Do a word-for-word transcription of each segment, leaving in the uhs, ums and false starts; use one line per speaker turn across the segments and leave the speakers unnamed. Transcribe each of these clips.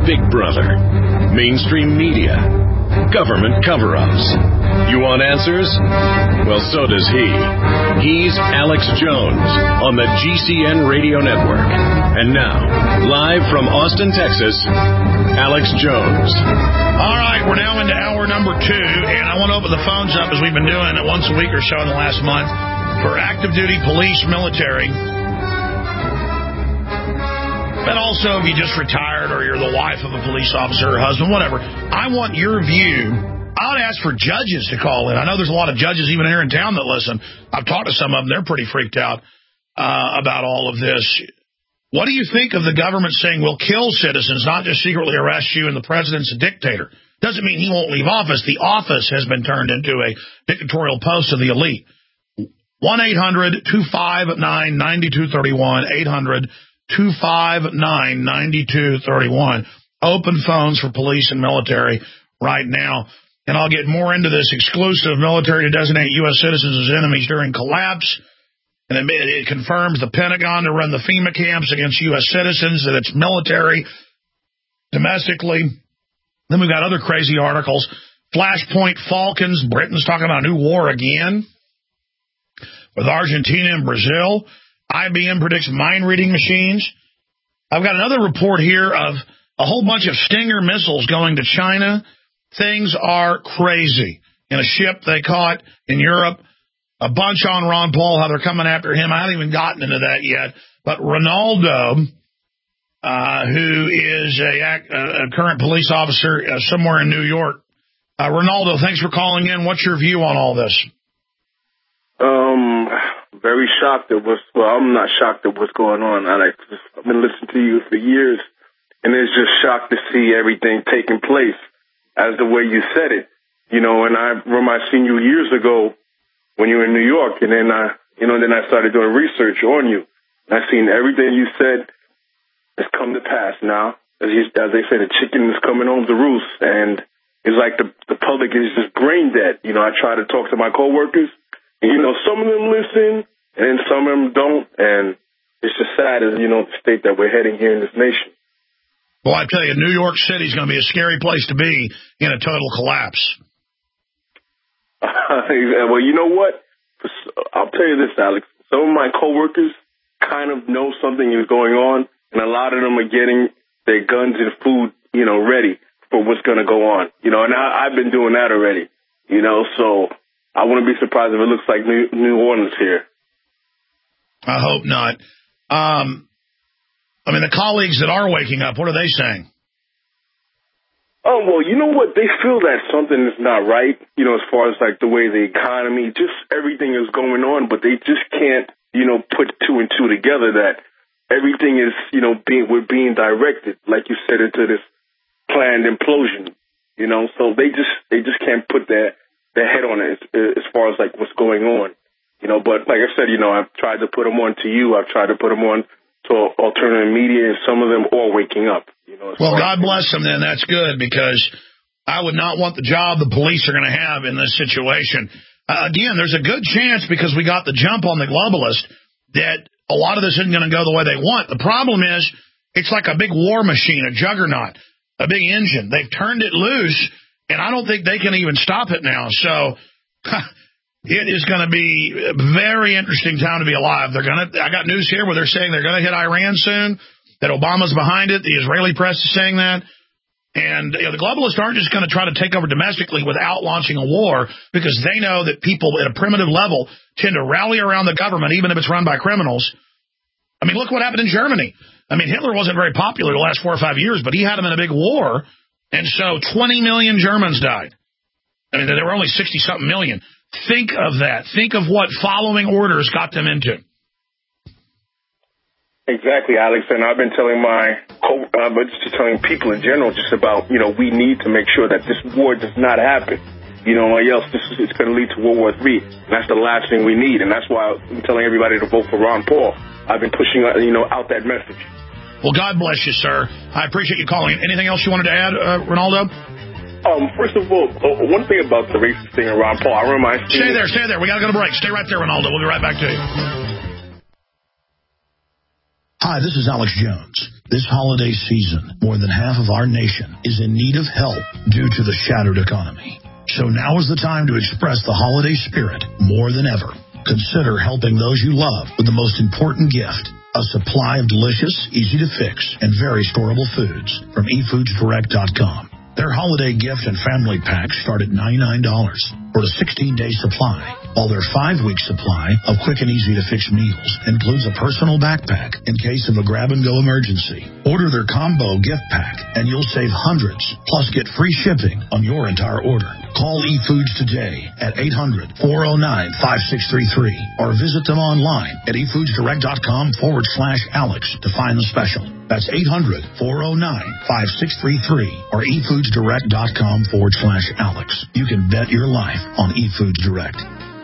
Big Brother, mainstream media, government cover-ups. You want answers? Well, so does he. He's Alex Jones on the G C N Radio Network. And now, live from Austin, Texas, Alex Jones.
All right, we're now into hour number two, and I want to open the phones up, as we've been doing it once a week or so in the last month, for active duty police, military. But also, if you just retired or you're the wife of a police officer or husband, whatever, I want your view. I would ask for judges to call in. I know there's a lot of judges even here in town that listen. I've talked to some of them. They're pretty freaked out uh, about all of this. What do you think of the government saying we'll kill citizens, not just secretly arrest you, and the president's a dictator? Doesn't mean he won't leave office. The office has been turned into a dictatorial post of the elite. one eight hundred two five nine nine two three one, eight hundred two five nine nine two three one. Open phones for police and military right now. And I'll get more into this exclusive military to designate U S citizens as enemies during collapse. And it, it confirms the Pentagon to run the FEMA camps against U S citizens, that it's military domestically. Then we've got other crazy articles. Flashpoint Falcons. Britain's talking about a new war again with Argentina and Brazil. I B M predicts mind-reading machines. I've got another report here of a whole bunch of Stinger missiles going to China. Things are crazy. In a ship they caught in Europe, a bunch on Ron Paul, how they're coming after him. I haven't even gotten into that yet. But Ronaldo, uh, who is a, a current police officer uh, somewhere in New York. Uh, Ronaldo, thanks for calling in. What's your view on all this?
Um... Very shocked at what's, well, I'm not shocked at what's going on. I like, I've been listening to you for years, and it's just shocked to see everything taking place as the way you said it. You know, and I remember I seen you years ago when you were in New York, and then I, you know, then I started doing research on you. And I seen everything you said has come to pass now. As, you, as they say, the chicken is coming home to roost, and it's like the, the public is just brain dead. You know, I try to talk to my coworkers, and, you know, some of them listen, and then some of them don't, and it's just sad, as you know, the state that we're heading here in this nation.
Well, I tell you, New York City is going to be a scary place to be in a total collapse.
Well, you know what? I'll tell you this, Alex. Some of my coworkers kind of know something is going on, and a lot of them are getting their guns and food, you know, ready for what's going to go on. You know, and I, I've been doing that already. You know, so I wouldn't be surprised if it looks like New, New Orleans here.
I hope not. Um, I mean, the colleagues that are waking up, what are they saying?
Oh, well, you know what? They feel that something is not right, you know, as far as, like, the way the economy, just everything is going on, but they just can't, you know, put two and two together that everything is, you know, being, we're being directed, like you said, into this planned implosion, you know, so they just, they just can't put their, their head on it as, as far as, like, what's going on. You know, but like I said, you know, I've tried to put them on to you. I've tried to put them on to alternative media, and some of them are waking up. You know,
well, God bless them then. That's good, because I would not want the job the police are going to have in this situation. Uh, again, there's a good chance, because we got the jump on the globalist, that a lot of this isn't going to go the way they want. The problem is it's like a big war machine, a juggernaut, a big engine. They've turned it loose, and I don't think they can even stop it now. So it is going to be a very interesting time to be alive. They're going to. I got news here where they're saying they're going to hit Iran soon, that Obama's behind it. The Israeli press is saying that. And you know, the globalists aren't just going to try to take over domestically without launching a war, because they know that people at a primitive level tend to rally around the government, even if it's run by criminals. I mean, look what happened in Germany. I mean, Hitler wasn't very popular the last four or five years, but he had him in a big war, and so twenty million Germans died. I mean, there were only sixty-something million. Think of that. Think of what following orders got them into.
Exactly, Alex. And I've been telling my, co- uh, but just telling people in general, just about, you know, we need to make sure that this war does not happen. You know, or else this is, it's going to lead to World War Three. And that's the last thing we need. And that's why I'm telling everybody to vote for Ron Paul. I've been pushing, uh, you know, out that message.
Well, God bless you, sir. I appreciate you calling. Anything else you wanted to add, uh, Ronaldo?
Um, first of all, uh, one thing about the racist thing around Paul, I remember I
Stay there, stay there. We got to go to break. Stay right there, Ronaldo. We'll be right back to you. Hi, this is Alex Jones. This holiday season, more than half of our nation is in need of help due to the shattered economy. So now is the time to express the holiday spirit more than ever. Consider helping those you love with the most important gift, a supply of delicious, easy-to-fix, and very storable foods from e foods direct dot com. Their holiday gift and family packs start at ninety-nine dollars for a sixteen-day supply, while their five-week supply of quick and easy-to-fix meals includes a personal backpack in case of a grab-and-go emergency. Order their combo gift pack, and you'll save hundreds, plus get free shipping on your entire order. Call eFoods today at eight hundred, four oh nine, five six three three or visit them online at e foods direct dot com forward slash Alex to find the special. That's eight hundred, four oh nine, five six three three or e foods direct dot com forward slash Alex. You can bet your life on eFoods Direct.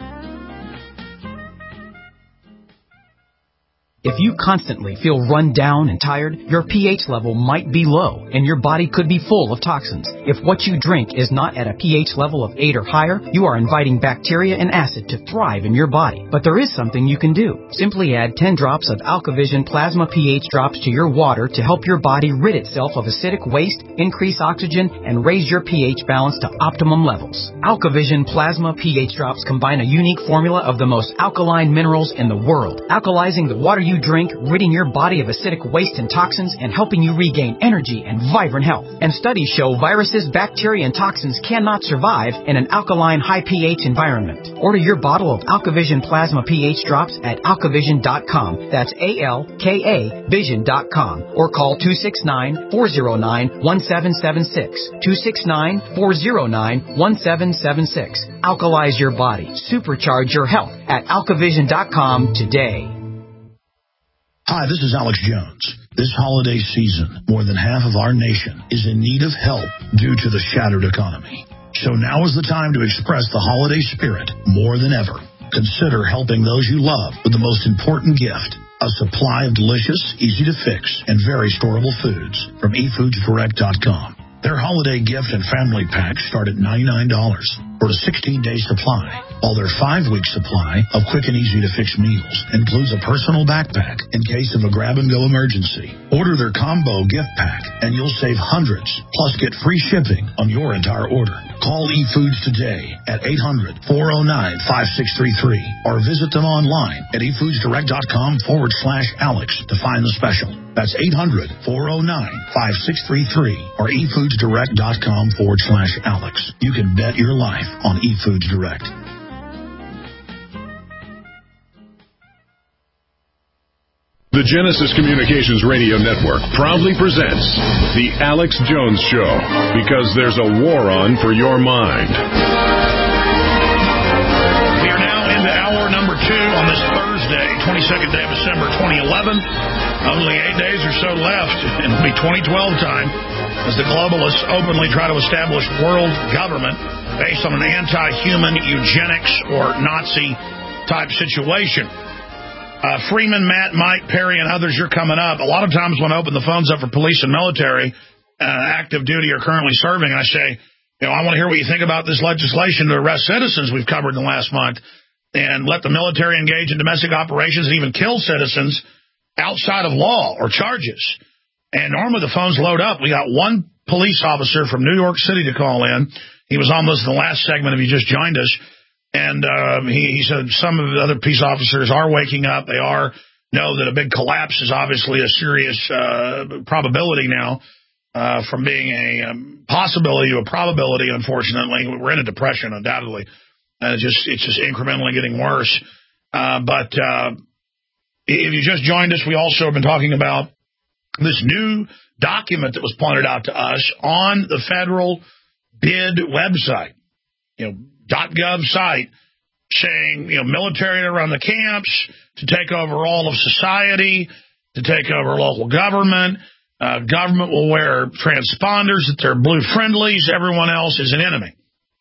If you constantly feel run down and tired, your pH level might be low, and your body could be full of toxins. If what you drink is not at a pH level of eight or higher, you are inviting bacteria and acid to thrive in your body. But there is something you can do. Simply add ten drops of AlkaVision Plasma pH drops to your water to help your body rid itself of acidic waste, increase oxygen, and raise your pH balance to optimum levels. AlkaVision Plasma pH drops combine a unique formula of the most alkaline minerals in the world, alkalizing the water you drink, ridding your body of acidic waste and toxins, and helping you regain energy and vibrant health. And studies show viruses, bacteria, and toxins cannot survive in an alkaline, high pH environment. Order your bottle of AlkaVision Plasma pH drops at alkavision dot com. That's A L K A vision dot com. Or call two six nine, four oh nine, one seven seven six. two six nine, four oh nine, one seven seven six. Alkalize your body. Supercharge your health at alkavision dot com today.
Hi, this is Alex Jones. This holiday season, more than half of our nation is in need of help due to the shattered economy. So now is the time to express the holiday spirit more than ever. Consider helping those you love with the most important gift, a supply of delicious, easy-to-fix, and very storable foods from e foods direct dot com. Their holiday gift and family packs start at ninety-nine dollars for a sixteen-day supply, while their five-week supply of quick and easy-to-fix meals includes a personal backpack in case of a grab-and-go emergency. Order their combo gift pack, and you'll save hundreds, plus get free shipping on your entire order. Call eFoods today at eight hundred, four oh nine, five six three three or visit them online at e foods direct dot com forward slash Alex to find the special. That's eight hundred, four oh nine, five six three three or e foods direct dot com forward slash Alex. You can bet your life on eFoods Direct.
The Genesis Communications Radio Network proudly presents The Alex Jones Show, because there's a war on for your mind.
We are now into hour number two on this Thursday, twenty-second day of December, twenty eleven. Only eight days or so left, and it'll be twenty twelve time as the globalists openly try to establish world government based on an anti-human eugenics or Nazi-type situation. Uh, Freeman, Matt, Mike, Perry, and others, you're coming up. A lot of times when I open the phones up for police and military, uh, active duty or currently serving, I say, you know, I want to hear what you think about this legislation to arrest citizens we've covered in the last month and let the military engage in domestic operations and even kill citizens outside of law or charges. And normally the phones load up. We got one police officer from New York City to call in. He was almost in the last segment if you just joined us. And um, he, he said some of the other peace officers are waking up. They are know that a big collapse is obviously a serious uh, probability now uh, from being a um, possibility to a probability, unfortunately. We're in a depression, undoubtedly. Uh, just It's just incrementally getting worse. Uh, but uh, if you just joined us, we also have been talking about this new document that was pointed out to us on the federal bid website. You know, .gov site saying, you know, military to run the camps, to take over all of society, to take over local government. Uh, government will wear transponders that they're blue friendlies. Everyone else is an enemy.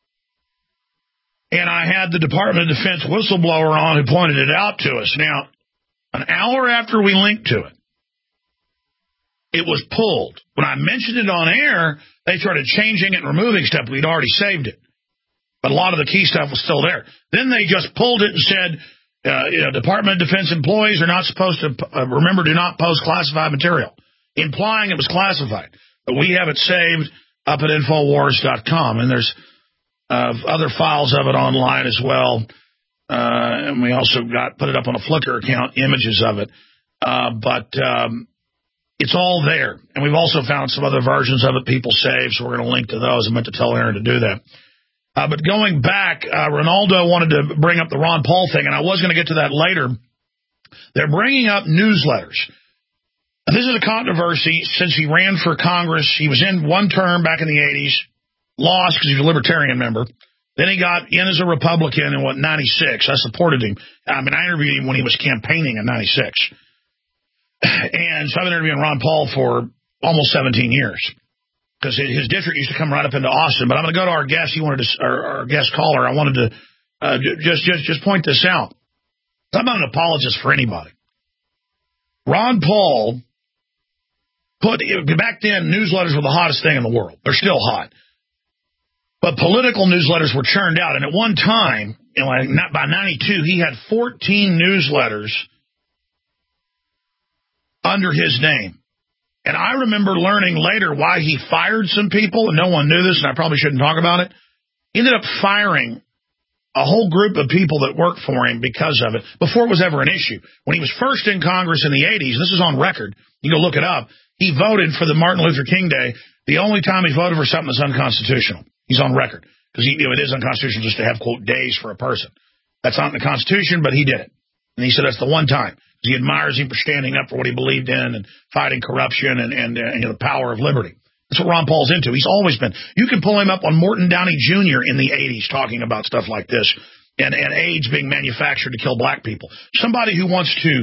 And I had the Department of Defense whistleblower on who pointed it out to us. Now, an hour after we linked to it, it was pulled. When I mentioned it on air, they started changing it and removing stuff. We'd already saved it. But a lot of the key stuff was still there. Then they just pulled it and said, Uh, you know, Department of Defense employees are not supposed to, uh, remember, do not post classified material, implying it was classified. But we have it saved up at Infowars dot com, and there's uh, other files of it online as well. Uh, and we also got put it up on a Flickr account, images of it. Uh, but um, it's all there. And we've also found some other versions of it people save, so we're going to link to those. I meant to tell Aaron to do that. Uh, but going back, uh, Ronaldo wanted to bring up the Ron Paul thing, and I was going to get to that later. They're bringing up newsletters. This is a controversy since he ran for Congress. He was in one term back in the eighties, lost because he's a Libertarian member. Then he got in as a Republican in, what, ninety-six. I supported him. I mean, I interviewed him when he was campaigning in ninety-six. And so I've been interviewing Ron Paul for almost seventeen years. Because his district used to come right up into Austin. But I'm going to go to our guest. He wanted to, our, our guest caller. I wanted to uh, just, just, just point this out. I'm not an apologist for anybody. Ron Paul put, back then, newsletters were the hottest thing in the world. They're still hot. But political newsletters were churned out. And at one time, you know, not by ninety-two, he had fourteen newsletters under his name. And I remember learning later why he fired some people, and no one knew this, and I probably shouldn't talk about it. He ended up firing a whole group of people that worked for him because of it, before it was ever an issue. When he was first in Congress in the eighties, this is on record, you can go look it up, he voted for the Martin Luther King Day, the only time he voted for something that's unconstitutional. He's on record, because you know, it is unconstitutional just to have, quote, days for a person. That's not in the Constitution, but he did it. And he said that's the one time. He admires him for standing up for what he believed in and fighting corruption and, and, and you know, the power of liberty. That's what Ron Paul's into. He's always been. You can pull him up on Morton Downey Junior in the eighties talking about stuff like this and, and AIDS being manufactured to kill black people. Somebody who wants to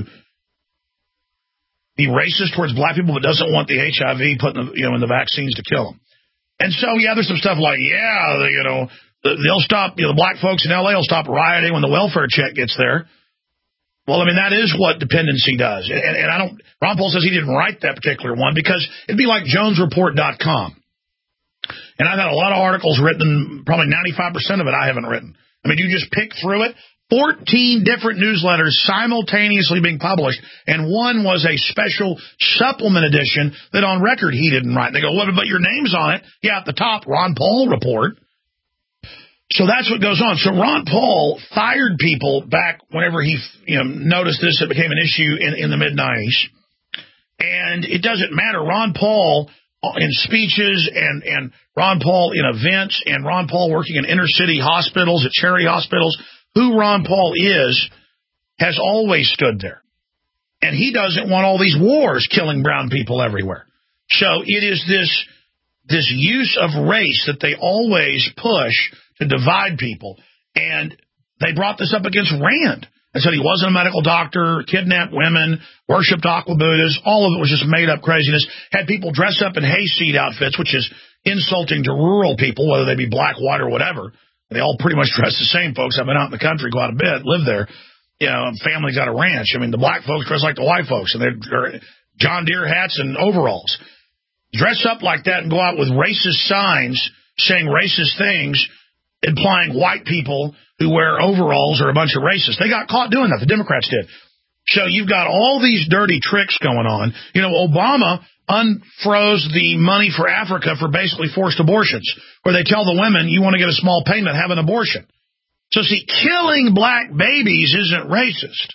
be racist towards black people but doesn't want the H I V put in the, you know, in the vaccines to kill them. And so, yeah, there's some stuff like, yeah, the, you know, they'll stop, you know, the black folks in L A will stop rioting when the welfare check gets there. Well, I mean, that is what dependency does. And, and I don't, Ron Paul says he didn't write that particular one because it'd be like Jones Report dot com. And I've had a lot of articles written, probably ninety-five percent of it I haven't written. I mean, you just pick through it. fourteen different newsletters simultaneously being published, and one was a special supplement edition that on record he didn't write. They go, what about your name's on it? Yeah, at the top, Ron Paul Report. So that's what goes on. So Ron Paul fired people back whenever he you know, noticed this. It became an issue in, in the mid nineties. And it doesn't matter. Ron Paul in speeches and, and Ron Paul in events and Ron Paul working in inner city hospitals, at charity hospitals, who Ron Paul is has always stood there. And he doesn't want all these wars killing brown people everywhere. So it is this, this use of race that they always push to divide people. And they brought this up against Rand and said he wasn't a medical doctor, kidnapped women, worshipped aqua Buddhas. All of it was just made up craziness. Had people dress up in hayseed outfits, which is insulting to rural people, whether they be black, white, or whatever. They all pretty much dress the same, folks. I've been out in the country quite a bit, live there. You know, families got a ranch. I mean, the black folks dress like the white folks, and they're John Deere hats and overalls. Dress up like that and go out with racist signs saying racist things, implying white people who wear overalls are a bunch of racists. They got caught doing that. The Democrats did. So you've got all these dirty tricks going on. You know, Obama unfroze the money for Africa for basically forced abortions, where they tell the women, you want to get a small payment, have an abortion. So, see, killing black babies isn't racist.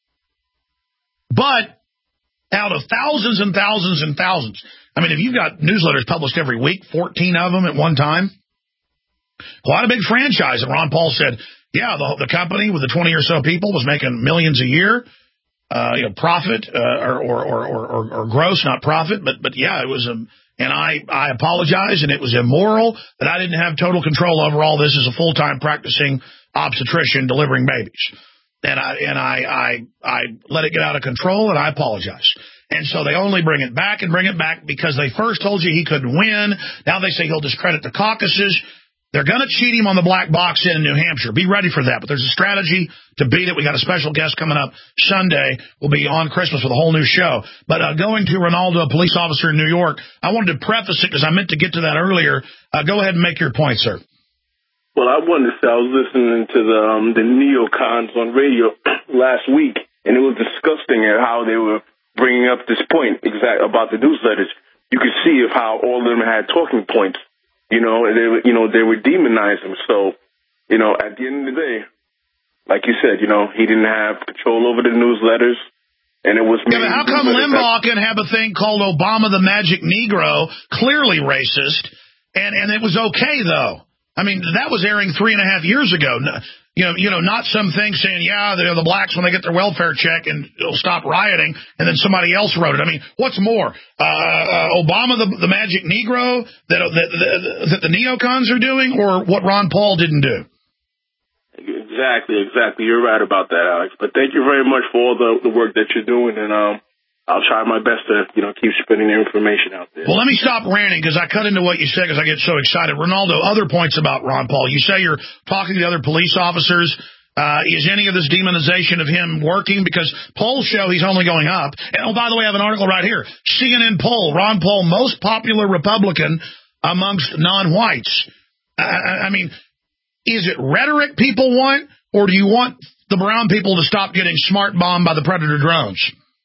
But out of thousands and thousands and thousands, I mean, if you've got newsletters published every week, fourteen of them at one time, quite a big franchise. And Ron Paul said, yeah, the, the company with the twenty or so people was making millions a year, uh, you know, profit uh, or, or, or, or, or gross, not profit. But, but yeah, it was, um, and I, I apologize, and it was immoral that I didn't have total control over all this as a full-time practicing obstetrician delivering babies. And I, and I, I, I let it get out of control, and I apologize. And so they only bring it back and bring it back because they first told you he couldn't win. Now they say he'll discredit the caucuses. They're going to cheat him on the black box in New Hampshire. Be ready for that. But there's a strategy to beat it. We got a special guest coming up Sunday. We'll be on Christmas with a whole new show. But uh, going to Ronaldo, a police officer in New York, I wanted to preface it because I meant to get to that earlier. Uh, go ahead and make your point, sir.
Well, I wanted to say I was listening to the um, the neocons on radio last week, and it was disgusting at how they were bringing up this point exact about the newsletters. You could see of how all of them had talking points, you know, and they were, you know, they would demonize him. So, you know, at the end of the day, like you said, you know, he didn't have control over the newsletters, and it was.
Yeah, but how come Limbaugh can have a thing called Obama the Magic Negro, clearly racist, and and it was okay though? I mean, that was airing three and a half years ago. You know, you know, not some thing saying, yeah, the, the blacks, when they get their welfare check, and it'll stop rioting, and then somebody else wrote it. I mean, what's more, uh, uh, Obama, the, the Magic Negro, that, that, that, that the neocons are doing, or what Ron Paul didn't do?
Exactly, exactly. You're right about that, Alex. But thank you very much for all the, the work that you're doing, and um, I'll try my best to, you know, keep spitting the information out there.
Well, let me stop ranting, because I cut into what you said because I get so excited. Ronaldo, other points about Ron Paul. You say you're talking to the other police officers. Uh, is any of this demonization of him working? Because polls show he's only going up. And, oh, by the way, I have an article right here. C N N poll, Ron Paul, most popular Republican amongst non-whites. I, I mean, is it rhetoric people want, or do you want the brown people to stop getting smart bombed by the Predator drones?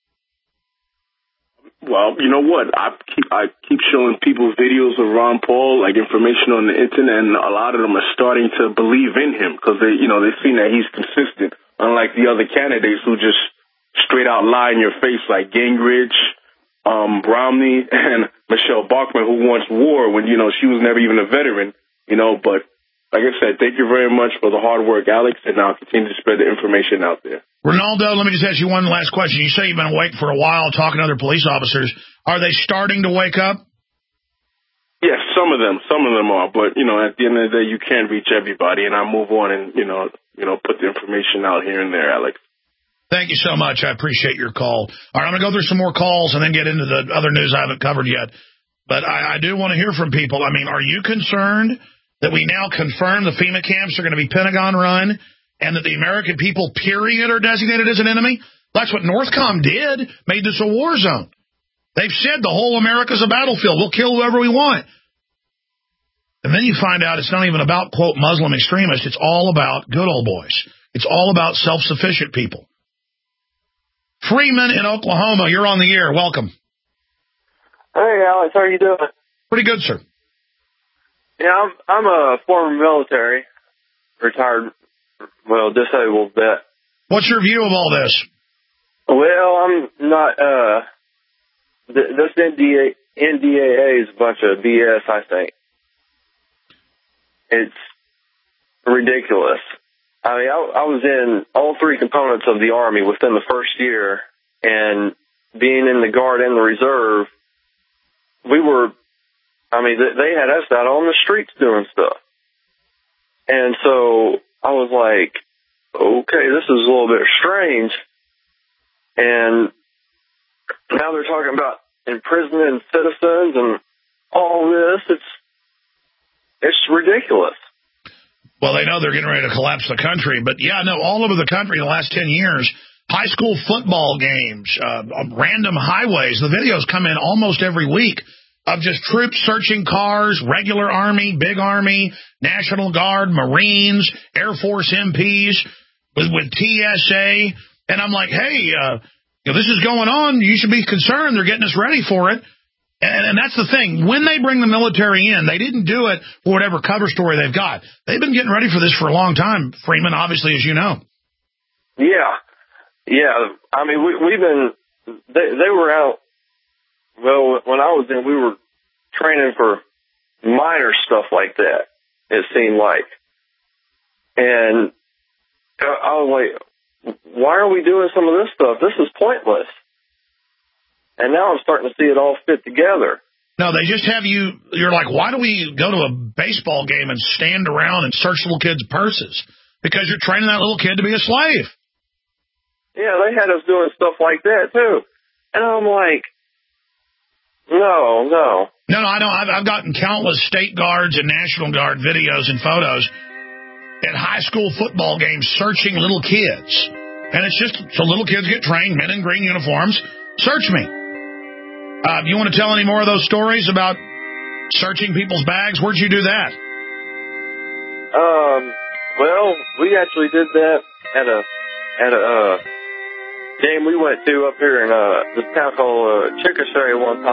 Well, you know what? I keep I keep showing people videos of Ron Paul, like information on the internet, and a lot of them are starting to believe in him because they, you know, they've seen that he's consistent, unlike the other candidates who just straight out lie in your face, like Gingrich, um, Romney, and Michelle Bachmann, who wants war when, you know, she was never even a veteran, you know. But like I said, thank you very much for the hard work, Alex, and I'll continue to spread the information out there.
Ronaldo, let me just ask you one last question. You say you've been awake for a while talking to other police officers. Are they starting to wake up?
Yes, some of them. Some of them are. But, you know, at the end of the day, you can't reach everybody, and I move on and, you know, you know, put the information out here and there, Alex.
Thank you so much. I appreciate your call. All right, I'm going to go through some more calls and then get into the other news I haven't covered yet. But I, I do want to hear from people. I mean, are you concerned that we now confirm the FEMA camps are going to be Pentagon run and that the American people, period, are designated as an enemy? That's what Northcom did, made this a war zone. They've said the whole America's a battlefield. We'll kill whoever we want. And then you find out it's not even about, quote, Muslim extremists. It's all about good old boys. It's all about self-sufficient people. Freeman in Oklahoma, you're on the air. Welcome.
Hey, Alex, how are you doing?
Pretty good, sir.
Yeah, I'm, I'm a former military, retired, well, disabled vet.
What's your view of all this?
Well, I'm not, uh, th- this N D A, N D A A is a bunch of B S, I think. It's ridiculous. I mean, I, I was in all three components of the Army within the first year, and being in the Guard and the Reserve, we were, I mean, they had us out on the streets doing stuff. And so I was like, okay, this is a little bit strange. And now they're talking about imprisoning citizens and all this. It's, it's ridiculous.
Well, they know they're getting ready to collapse the country. But, yeah, no, all over the country in the last ten years, high school football games, uh, random highways, the videos come in almost every week of just troops searching cars, regular Army, big Army, National Guard, Marines, Air Force M Ps with, with T S A. And I'm like, hey, uh, you know, this is going on. You should be concerned. They're getting us ready for it. And, and that's the thing. When they bring the military in, they didn't do it for whatever cover story they've got. They've been getting ready for this for a long time, Freeman, obviously, as you know.
Yeah. Yeah. I mean, we, we've been, they, they were out. Well, when I was in, we were training for minor stuff like that, it seemed like. And I was like, why are we doing some of this stuff? This is pointless. And now I'm starting to see it all fit together.
No, they just have you, you're like, why do we go to a baseball game and stand around and search little kids' purses? Because you're training that little kid to be a slave.
Yeah, they had us doing stuff like that, too. And I'm like, no, no.
No, no, I know. I've, I've gotten countless State Guards and National Guard videos and photos at high school football games searching little kids. And it's just so little kids get trained, men in green uniforms. Search me. Uh, you want to tell any more of those stories about searching people's bags? Where'd you do that?
Um, well, we actually did that at a at a uh, game we went to up here in uh, this town called uh, Chickasha one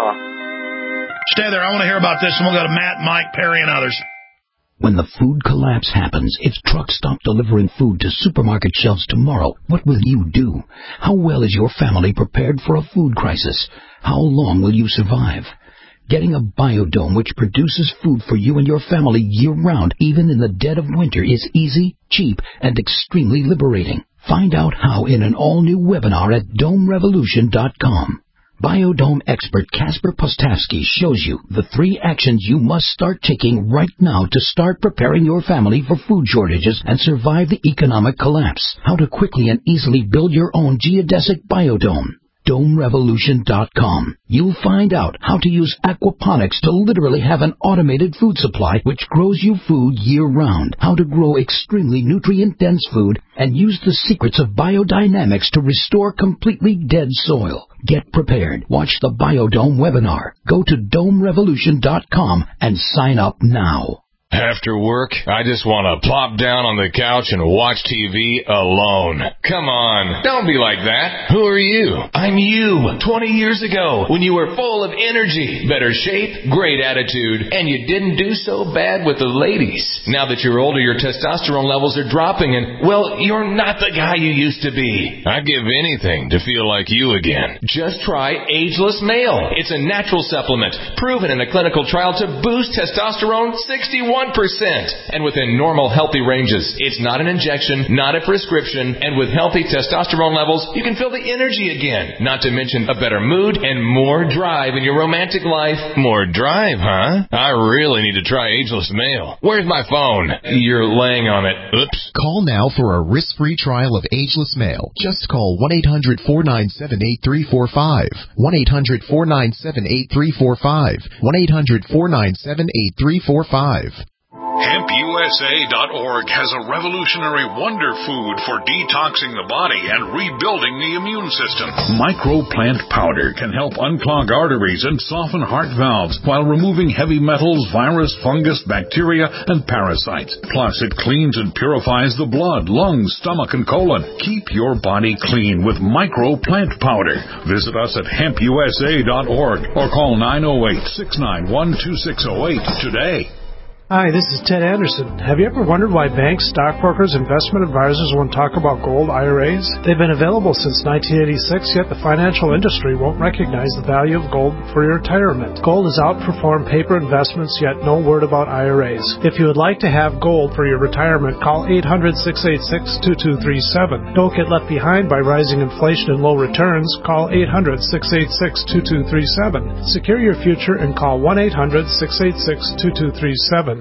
time.
Stay there. I want to hear about this, and we'll go to Matt, Mike, Perry, and others.
When the food collapse happens, if trucks stop delivering food to supermarket shelves tomorrow, what will you do? How well is your family prepared for a food crisis? How long will you survive? Getting a Biodome which produces food for you and your family year-round, even in the dead of winter, is easy, cheap, and extremely liberating. Find out how in an all-new webinar at dome revolution dot com. Biodome expert Casper Postavsky shows you the three actions you must start taking right now to start preparing your family for food shortages and survive the economic collapse. How to quickly and easily build your own geodesic biodome. dome revolution dot com. You'll find out how to use aquaponics to literally have an automated food supply which grows you food year-round, how to grow extremely nutrient-dense food, and use the secrets of biodynamics to restore completely dead soil. Get prepared. Watch the Biodome webinar. Go to dome revolution dot com and sign up now.
After work, I just want to plop down on the couch and watch T V alone. Come on, don't be like that. Who are you? I'm you, twenty years ago, when you were full of energy, better shape, great attitude, and you didn't do so bad with the ladies. Now that you're older, your testosterone levels are dropping, and, well, you're not the guy you used to be. I'd give anything to feel like you again. Just try Ageless Male. It's a natural supplement, proven in a clinical trial to boost testosterone sixty-one percent, and within normal healthy ranges. It's not an injection, not a prescription, and with healthy testosterone levels, you can feel the energy again. Not to mention a better mood and more drive in your romantic life. More drive, huh? I really need to try Ageless Male. Where's my phone? You're laying on it. Oops.
Call now for a risk-free trial of Ageless Male. Just call one eight hundred four nine seven eight three four five. one eight hundred four nine seven eight three four five. one eight hundred four nine seven eight three four five.
hemp u s a dot org has a revolutionary wonder food for detoxing the body and rebuilding the immune system. Microplant powder can help unclog arteries and soften heart valves while removing heavy metals, virus, fungus, bacteria, and parasites. Plus, it cleans and purifies the blood, lungs, stomach, and colon. Keep your body clean with Microplant powder. Visit us at hemp u s a dot org or call nine oh eight, six nine one, two six oh eight today.
Hi, this is Ted Anderson. Have you ever wondered why banks, stockbrokers, investment advisors won't talk about gold I R As? They've been available since nineteen eighty-six, yet the financial industry won't recognize the value of gold for your retirement. Gold has outperformed paper investments, yet no word about I R As. If you would like to have gold for your retirement, call eight hundred, six eight six, two two three seven. Don't get left behind by rising inflation and low returns. Call eight hundred, six eight six, two two three seven. Secure your future and call one eight hundred, six eight six, two two three seven.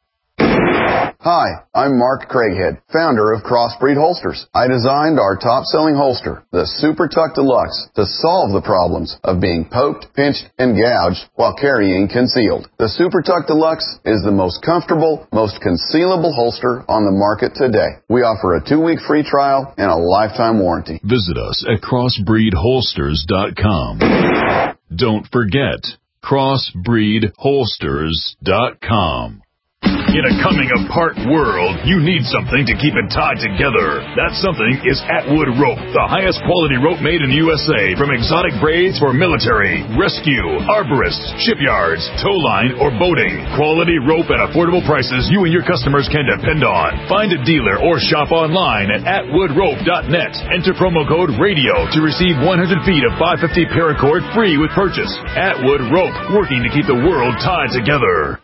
Hi, I'm Mark Craighead, founder of Crossbreed Holsters. I designed our top-selling holster, the Super Tuck Deluxe, to solve the problems of being poked, pinched, and gouged while carrying concealed. The Super Tuck Deluxe is the most comfortable, most concealable holster on the market today. We offer a two-week free trial and a lifetime warranty.
Visit us at crossbreed holsters dot com. Don't forget, crossbreed holsters dot com. In a coming-apart world, you need something to keep it tied together. That something is Atwood Rope, the highest quality rope made in the U S A, from exotic braids for military, rescue, arborists, shipyards, tow line, or boating. Quality rope at affordable prices you and your customers can depend on. Find a dealer or shop online at atwood rope dot net. Enter promo code RADIO to receive one hundred feet of five fifty paracord free with purchase. Atwood Rope, working to keep the world tied together.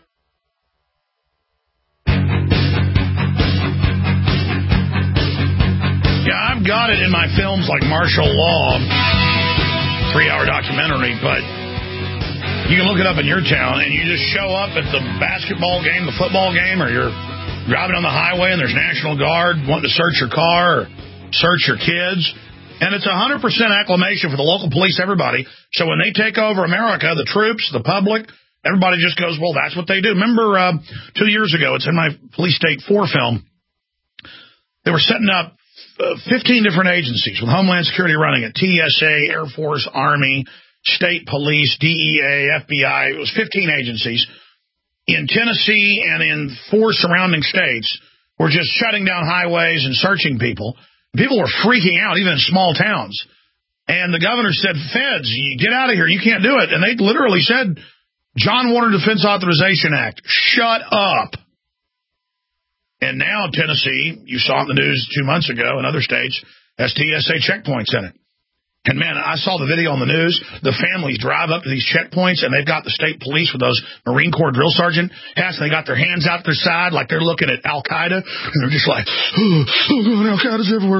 I've got it in my films like Martial Law, three-hour documentary, but you can look it up in your town, and you just show up at the basketball game, the football game, or you're driving on the highway and there's National Guard wanting to search your car or search your kids, and it's one hundred percent acclamation for the local police, everybody. So when they take over America, the troops, the public, everybody just goes, well, that's what they do. Remember uh, two years ago, it's in my Police State four film, they were setting up Uh, fifteen different agencies with Homeland Security running it, T S A, Air Force, Army, State Police, D E A, F B I. It was fifteen agencies. in Tennessee and in four surrounding states were just shutting down highways and searching people. People were freaking out, even in small towns. And the governor said, feds, you get out of here. You can't do it. And they literally said, John Warner Defense Authorization Act, shut up. And now Tennessee, you saw it in the news two months ago, and other states, has T S A checkpoints in it. And, man, I saw the video on the news. The families drive up to these checkpoints, and they've got the state police with those Marine Corps drill sergeant hats, and they got their hands out to their side like they're looking at Al-Qaeda, and they're just like, oh, oh God, Al-Qaeda's everywhere.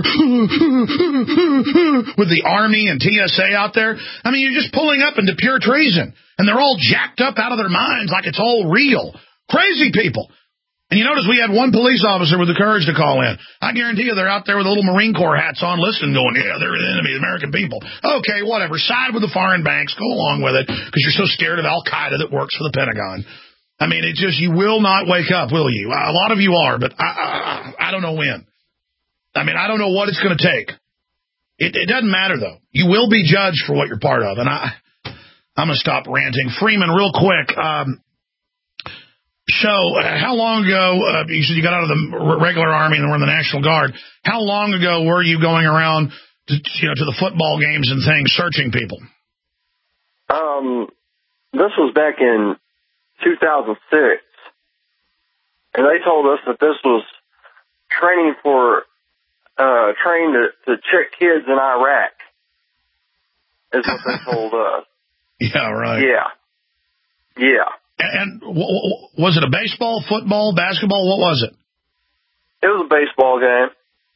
With the Army and T S A out there. I mean, you're just pulling up into pure treason, and they're all jacked up out of their minds like it's all real. Crazy people. And you notice we had one police officer with the courage to call in. I guarantee you they're out there with little Marine Corps hats on listening, going, yeah, they're the enemy of the American people. Okay, whatever. Side with the foreign banks. Go along with it because you're so scared of Al-Qaeda that works for the Pentagon. I mean, it just, you will not wake up, will you? A lot of you are, but I, I, I don't know when. I mean, I don't know what it's going to take. It, it doesn't matter, though. You will be judged for what you're part of. And I, I'm going to stop ranting. Freeman, real quick. Um, So, uh, how long ago, uh, you said you got out of the regular Army and were in the National Guard. How long ago were you going around to, you know, to the football games and things, searching people?
Um, this was back in two thousand six. And they told us that this was training for, uh, training to, to check kids in Iraq, is what they told us.
Yeah, right.
Yeah. Yeah.
And w- w- was it a baseball, football, basketball? What was it?
It was a baseball game.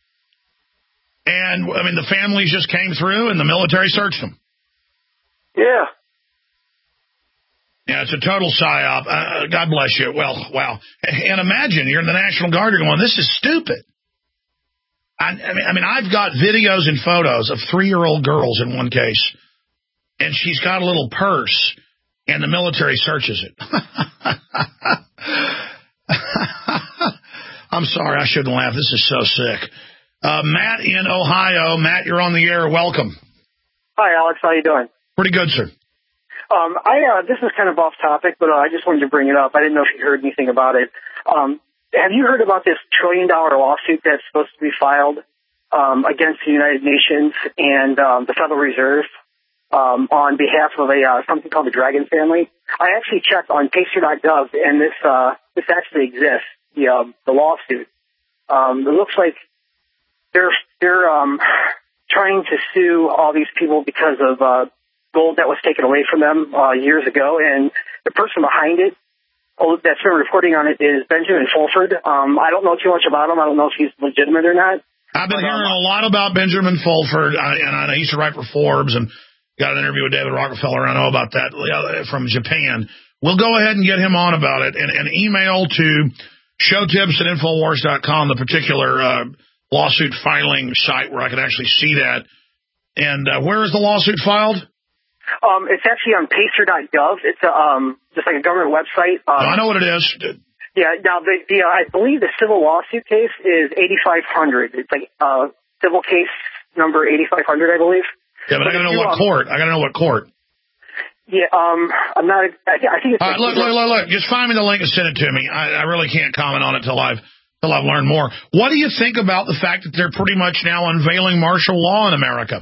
And, I mean, the families just came through and the military searched them?
Yeah.
Yeah, it's a total psyop. Uh, God bless you. Well, wow. And imagine, you're in the National Guard, you're going, this is stupid. I, I, mean, I mean, I've got videos and photos of three-year-old girls in one case, and she's got a little purse. And the military searches it. I'm sorry, I shouldn't laugh. This is so sick. Uh, Matt in Ohio. Matt, you're on the air. Welcome.
Hi, Alex. How you doing?
Pretty good, sir.
Um, I uh, this is kind of off topic, but uh, I just wanted to bring it up. I didn't know if you heard anything about it. Um, have you heard about this trillion-dollar lawsuit that's supposed to be filed um, against the United Nations and um, the Federal Reserve? Um, on behalf of a uh, something called the Dragon family. I actually checked on pacer dot gov, and this uh, this actually exists. The uh, the lawsuit. Um, it looks like they're they're um, trying to sue all these people because of uh, gold that was taken away from them uh, years ago, and the person behind it, oh, that's been reporting on it, is Benjamin Fulford. Um, I don't know too much about him. I don't know if he's legitimate or not.
I've been but, hearing um, a lot about Benjamin Fulford, I, and I used to write for Forbes and. Got an interview with David Rockefeller. I know about that from Japan. We'll go ahead and get him on about it. And, and email to showtips at infowars dot com, the particular uh, lawsuit filing site where I can actually see that. And uh, where is the lawsuit filed?
Um, it's actually on pacer dot gov. It's a, um, just like a government website. Um,
no, I know what it is.
Yeah. Now, the, the uh, I believe the civil lawsuit case is eighty-five hundred. It's like uh, civil case number eighty-five hundred, I believe.
Yeah, but, but I gotta know what um, court. I gotta know what court.
Yeah, um, I'm not. I, I think it's.
All right, look, look, look, look. Just find me the link and send it to me. I, I really can't comment on it till I've till I've learned more. What do you think about the fact that they're pretty much now unveiling martial law in America?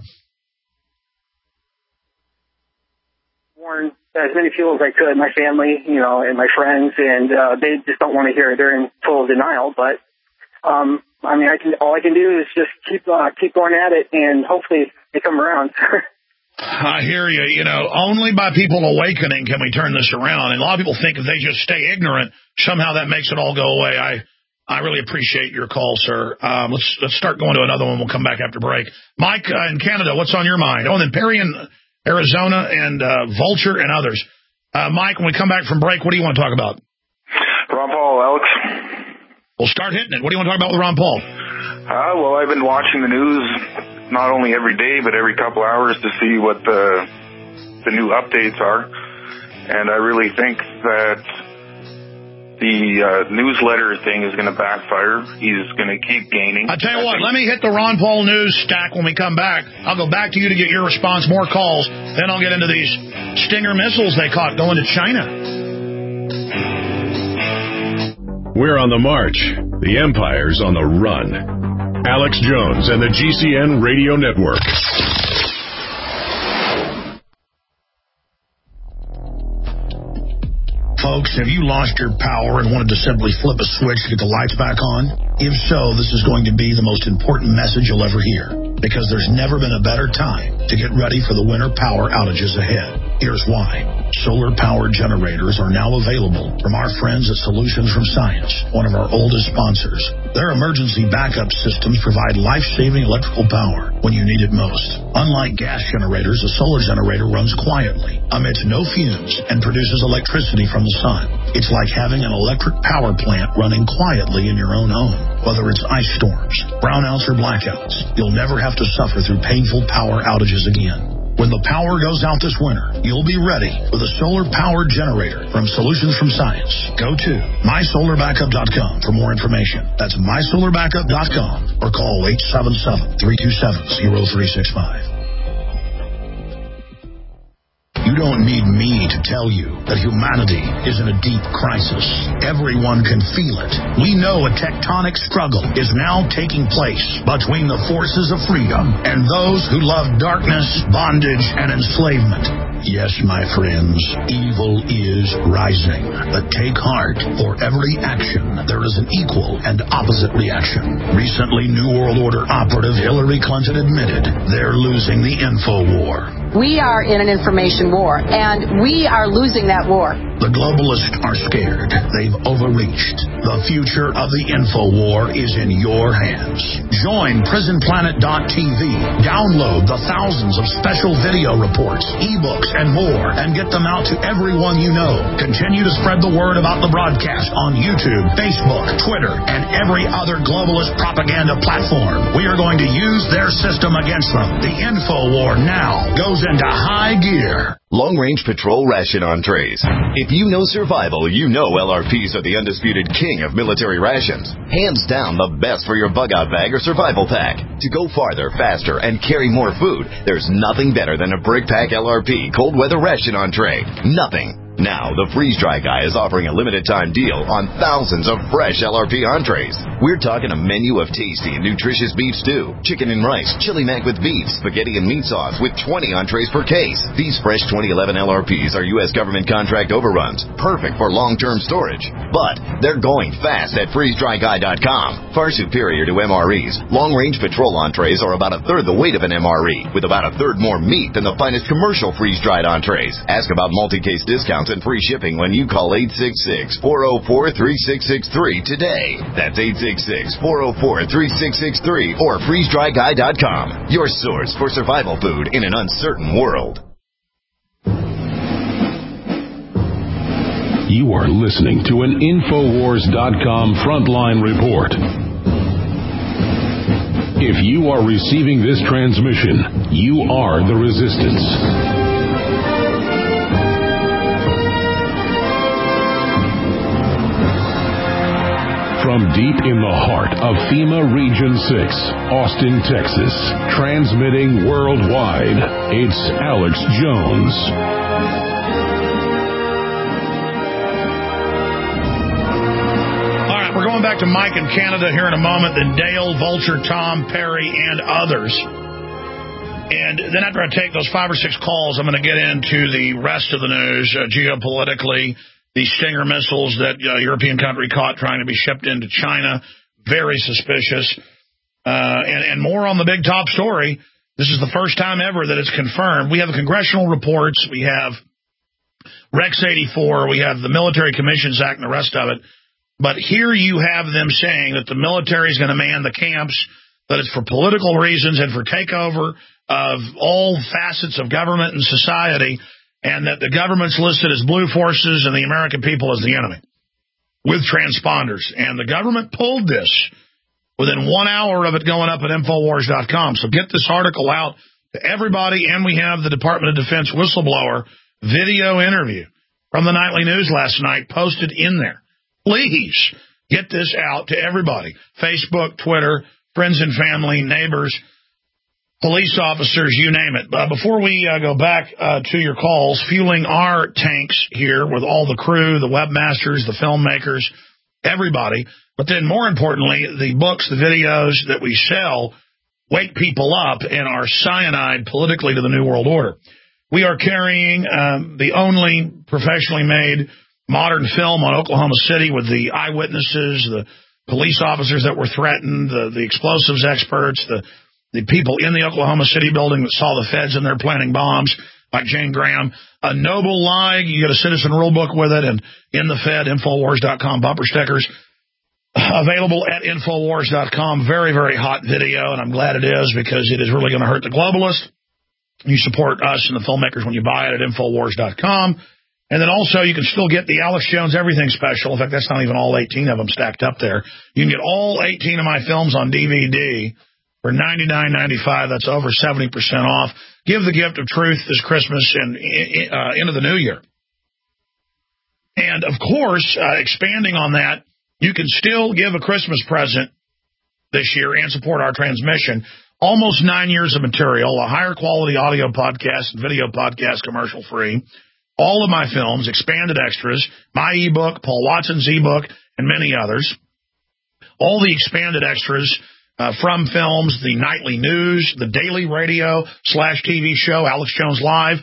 Warn as many people as I could, my family, you know, and my friends, and uh, they just don't want to hear it. They're in total denial, but. Um, I mean, I can. All I can do is just keep uh, keep going at it, and hopefully they come around.
I hear you. You know, only by people awakening can we turn this around. And a lot of people think if they just stay ignorant, somehow that makes it all go away. I I really appreciate your call, sir. Um, let's let's start going to another one. We'll come back after break. Mike uh, in Canada, what's on your mind? Oh, and then Perry in Arizona and uh, Vulture and others. Uh, Mike, when we come back from break, what do you want to talk about?
Ron Paul, Alex.
Well, start hitting it. What do you want to talk about with Ron Paul?
Uh, well, I've been watching the news not only every day, but every couple hours to see what the the new updates are. And I really think that the uh, newsletter thing is going to backfire. He's going to keep gaining.
I tell you what, let me hit the Ron Paul news stack when we come back. I'll go back to you to get your response, more calls. Then I'll get into these Stinger missiles they caught going to China.
We're on the march. The Empire's on the run. Alex Jones and the G C N Radio Network.
Folks, have you lost your power and wanted to simply flip a switch to get the lights back on? If so, this is going to be the most important message you'll ever hear, because there's never been a better time to get ready for the winter power outages ahead. Here's why. Solar-powered generators are now available from our friends at Solutions from Science, one of our oldest sponsors. Their emergency backup systems provide life-saving electrical power when you need it most. Unlike gas generators, a solar generator runs quietly, emits no fumes, and produces electricity from the sun. It's like having an electric power plant running quietly in your own home. Whether it's ice storms, brownouts, or blackouts, you'll never have to suffer through painful power outages again. When the power goes out this winter, you'll be ready with a solar-powered generator from Solutions from Science. Go to my solar backup dot com for more information. That's my solar backup dot com or call eight seven seven, three two seven, zero three six five. You don't need me to tell you that humanity is in a deep crisis. Everyone can feel it. We know a tectonic struggle is now taking place between the forces of freedom and those who love darkness, bondage, and enslavement. Yes, my friends, evil is rising. But take heart. For every action, there is an equal and opposite reaction. Recently, New World Order operative Hillary Clinton admitted they're losing the info war.
We are in an information war, and we are losing that war.
The globalists are scared. They've overreached. The future of the info war is in your hands. Join prison planet dot t v. Download the thousands of special video reports, ebooks, and more, and get them out to everyone you know. Continue to spread the word about the broadcast on YouTube, Facebook, Twitter, and every other globalist propaganda platform. We are going to use their system against them. The info war now goes into high gear.
Long-range patrol ration entrees. If you know survival, you know L R Ps are the undisputed king of military rations. Hands down the best for your bug-out bag or survival pack. To go farther, faster, and carry more food, there's nothing better than a Brick Pack L R P cold weather ration entree. Nothing. Now, the Freeze Dry Guy is offering a limited-time deal on thousands of fresh L R P entrees. We're talking a menu of tasty and nutritious beef stew, chicken and rice, chili mac with beef, spaghetti and meat sauce with twenty entrees per case. These fresh twenty eleven L R Ps are U S government contract overruns, perfect for long-term storage. But they're going fast at freeze dry guy dot com. Far superior to M R Es, long-range patrol entrees are about a third the weight of an M R E, with about a third more meat than the finest commercial freeze-dried entrees. Ask about multi-case discounts and free shipping when you call eight six six, four oh four, three six six three today. That's eight six six, four oh four, three six six three or freeze dry guy dot com. Your source for survival food in an uncertain world.
You are listening to an Infowars dot com frontline report. If you are receiving this transmission, you are the resistance. From deep in the heart of FEMA Region six, Austin, Texas, transmitting worldwide, it's Alex Jones.
All right, we're going back to Mike in Canada here in a moment, then Dale, Vulture, Tom, Perry, and others. And then after I take those five or six calls, I'm going to get into the rest of the news, uh, geopolitically. The Stinger missiles that a uh, European country caught trying to be shipped into China, very suspicious. Uh, and, and more on the big top story. This is the first time ever that it's confirmed. We have the congressional reports. We have Rex eighty-four. We have the Military Commissions Act and the rest of it. But here you have them saying that the military is going to man the camps, that it's for political reasons and for takeover of all facets of government and society, and that the government's listed as blue forces and the American people as the enemy with transponders. And the government pulled this within one hour of it going up at Infowars dot com. So get this article out to everybody, and we have the Department of Defense whistleblower video interview from the Nightly News last night posted in there. Please get this out to everybody. Facebook, Twitter, friends and family, neighbors, police officers, you name it. Uh, before we uh, go back uh, to your calls, fueling our tanks here with all the crew, the webmasters, the filmmakers, everybody. But then more importantly, the books, the videos that we sell wake people up and are cyanide politically to the New World Order. We are carrying um, the only professionally made modern film on Oklahoma City with the eyewitnesses, the police officers that were threatened, the, the explosives experts, the, the people in the Oklahoma City building that saw the feds in there planting bombs, like Jane Graham. A noble lie. You get a citizen rule book with it, and in the Fed, Infowars dot com bumper stickers. Available at Infowars dot com. Very, very hot video, and I'm glad it is because it is really going to hurt the globalists. You support us and the filmmakers when you buy it at Infowars dot com. And then also you can still get the Alex Jones Everything special. In fact, that's not even all eighteen of them stacked up there. You can get all eighteen of my films on D V D for ninety-nine ninety-five. That's over seventy percent off. Give the gift of truth this Christmas and uh, into the new year. And, of course, uh, expanding on that, you can still give a Christmas present this year and support our transmission. Almost nine years of material, a higher quality audio podcast and video podcast commercial free. All of my films, expanded extras, my ebook, Paul Watson's ebook, and many others. All the expanded extras uh, from films, the nightly news, the daily radio slash T V show, Alex Jones Live.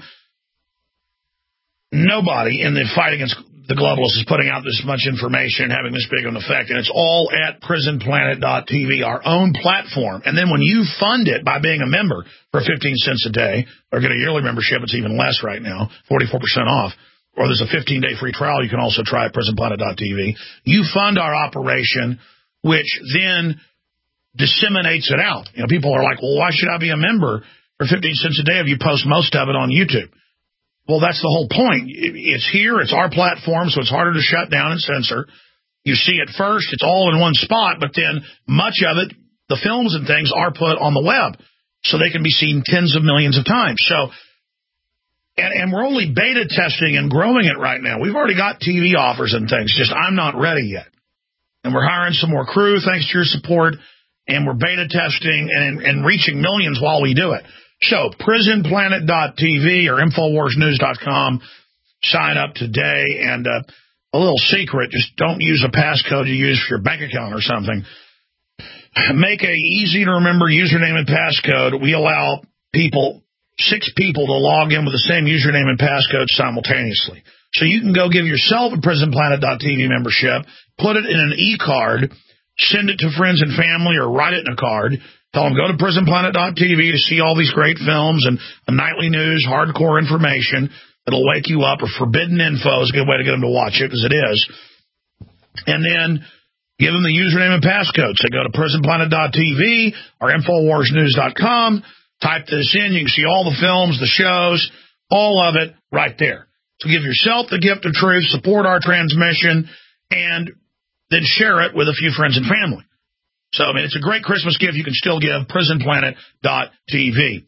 Nobody in the fight against the globalists is putting out this much information, having this big of an effect, and it's all at prison planet dot T V, our own platform. And then when you fund it by being a member for fifteen cents a day, or get a yearly membership, it's even less right now, forty-four percent off, or there's a fifteen-day free trial you can also try at prison planet dot T V. You fund our operation, which then disseminates it out. You know, people are like, well, why should I be a member for fifteen cents a day if you post most of it on YouTube? Well, that's the whole point. It's here. It's our platform, so it's harder to shut down and censor. You see it first. It's all in one spot, but then much of it, the films and things, are put on the web, so they can be seen tens of millions of times. So, and, and we're only beta testing and growing it right now. We've already got T V offers and things, just I'm not ready yet. And we're hiring some more crew, thanks to your support, and we're beta testing and, and reaching millions while we do it. So, prison planet dot T V or Infowars news dot com. Sign up today. And uh, a little secret, just don't use a passcode you use for your bank account or something. Make a easy-to-remember username and passcode. We allow people, six people, to log in with the same username and passcode simultaneously. So you can go give yourself a prison planet dot T V membership, put it in an e-card, send it to friends and family, or write it in a card. Tell them, go to prison planet dot T V to see all these great films and the nightly news, hardcore information that'll wake you up, or forbidden info is a good way to get them to watch it, because it is. And then give them the username and passcode. So go to prison planet dot T V or Infowars news dot com. Type this in. You can see all the films, the shows, all of it right there. So give yourself the gift of truth, support our transmission, and then share it with a few friends and family. So, I mean, it's a great Christmas gift you can still give, prison planet dot T V.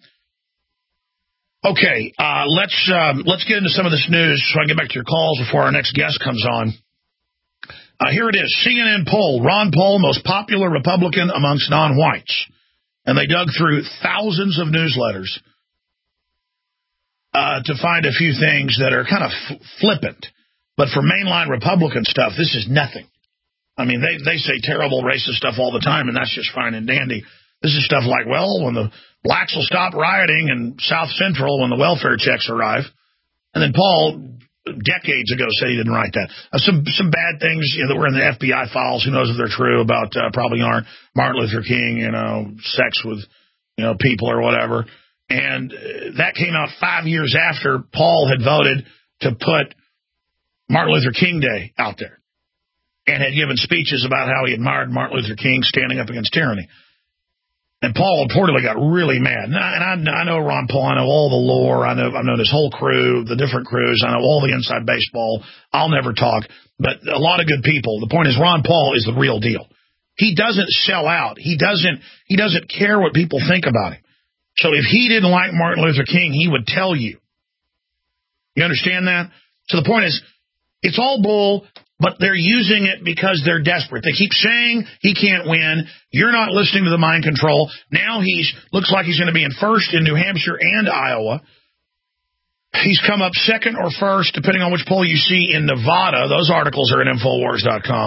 Okay, uh, let's um, let's get into some of this news so I can get back to your calls before our next guest comes on. Uh, here it is, C N N poll, Ron Paul, most popular Republican amongst non-whites. And they dug through thousands of newsletters uh, to find a few things that are kind of f- flippant. But for mainline Republican stuff, this is nothing. I mean, they, they say terrible racist stuff all the time, and that's just fine and dandy. This is stuff like, well, when the blacks will stop rioting in South Central when the welfare checks arrive. And then Paul, decades ago, said he didn't write that. Uh, some some bad things, you know, that were in the F B I files, who knows if they're true, about uh, probably aren't. Martin Luther King, you know, sex with, you know, people or whatever. And uh, that came out five years after Paul had voted to put Martin Luther King Day out there, and had given speeches about how he admired Martin Luther King standing up against tyranny. And Paul reportedly got really mad. And I, and I, I know Ron Paul. I know all the lore. I know I know his whole crew, the different crews. I know all the inside baseball. I'll never talk. But a lot of good people. The point is, Ron Paul is the real deal. He doesn't sell out. He doesn't, he doesn't care what people think about him. So if he didn't like Martin Luther King, he would tell you. You understand that? So the point is, it's all bull. But they're using it because they're desperate. They keep saying he can't win. You're not listening to the mind control. Now he's looks like he's going to be in first in New Hampshire and Iowa. He's come up second or first, depending on which poll you see, in Nevada. Those articles are at Infowars dot com.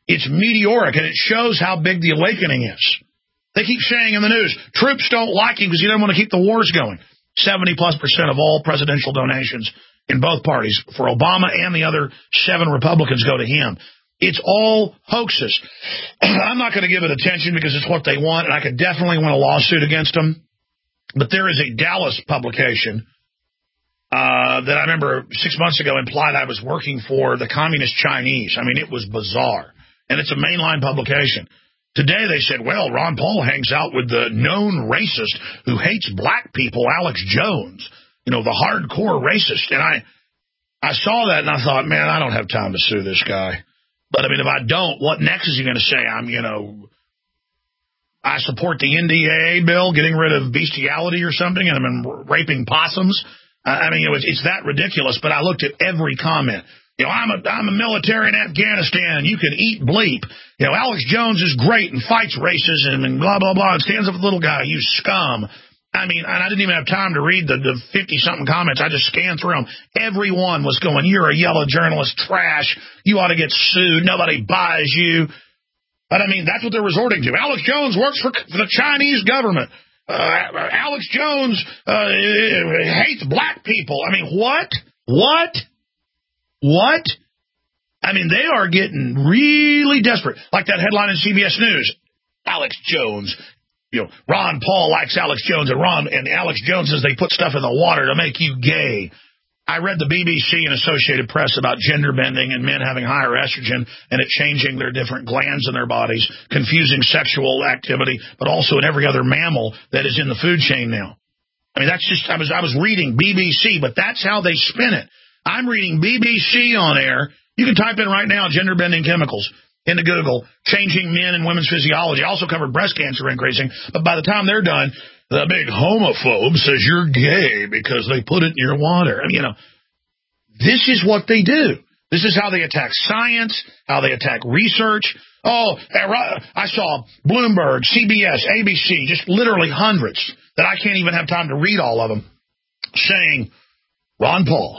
It's meteoric, and it shows how big the awakening is. They keep saying in the news, troops don't like him because he doesn't want to keep the wars going. seventy plus percent of all presidential donations in both parties for Obama and the other seven Republicans go to him. It's all hoaxes. I'm not going to give it attention because it's what they want, and I could definitely win a lawsuit against them. But there is a Dallas publication uh, that I remember six months ago implied I was working for the Communist Chinese. I mean, it was bizarre. And it's a mainline publication. Today they said, well, Ron Paul hangs out with the known racist who hates black people, Alex Jones, you know, the hardcore racist. And I I saw that and I thought, man, I don't have time to sue this guy. But, I mean, if I don't, what next is he going to say? I'm, you know, I support the N D A A bill, getting rid of bestiality or something, and I'm raping possums. I mean, it was, it's that ridiculous, but I looked at every comment. You know, I'm a, I'm a military in Afghanistan. You can eat bleep. You know, Alex Jones is great and fights racism and blah, blah, blah, and stands up for the little guy. You scum. I mean, and I didn't even have time to read the, the fifty-something comments. I just scanned through them. Everyone was going, you're a yellow journalist, trash. You ought to get sued. Nobody buys you. But, I mean, that's what they're resorting to. Alex Jones works for, for the Chinese government. Uh, Alex Jones uh, hates black people. I mean, what? What? What? I mean, they are getting really desperate. Like that headline in C B S News. Alex Jones, you know, Ron Paul likes Alex Jones, and Ron and Alex Jones says they put stuff in the water to make you gay. I read the B B C and Associated Press about gender bending and men having higher estrogen and it changing their different glands in their bodies, confusing sexual activity, but also in every other mammal that is in the food chain now. I mean, that's just, I was, I was reading B B C, but that's how they spin it. I'm reading B B C on air. You can type in right now, gender bending chemicals into Google, changing men and women's physiology. I also covered breast cancer increasing, but by the time they're done, the big homophobe says you're gay because they put it in your water. I mean, you know, this is what they do. This is how they attack science, how they attack research. Oh, I saw Bloomberg, C B S, A B C, just literally hundreds that I can't even have time to read all of them, saying Ron Paul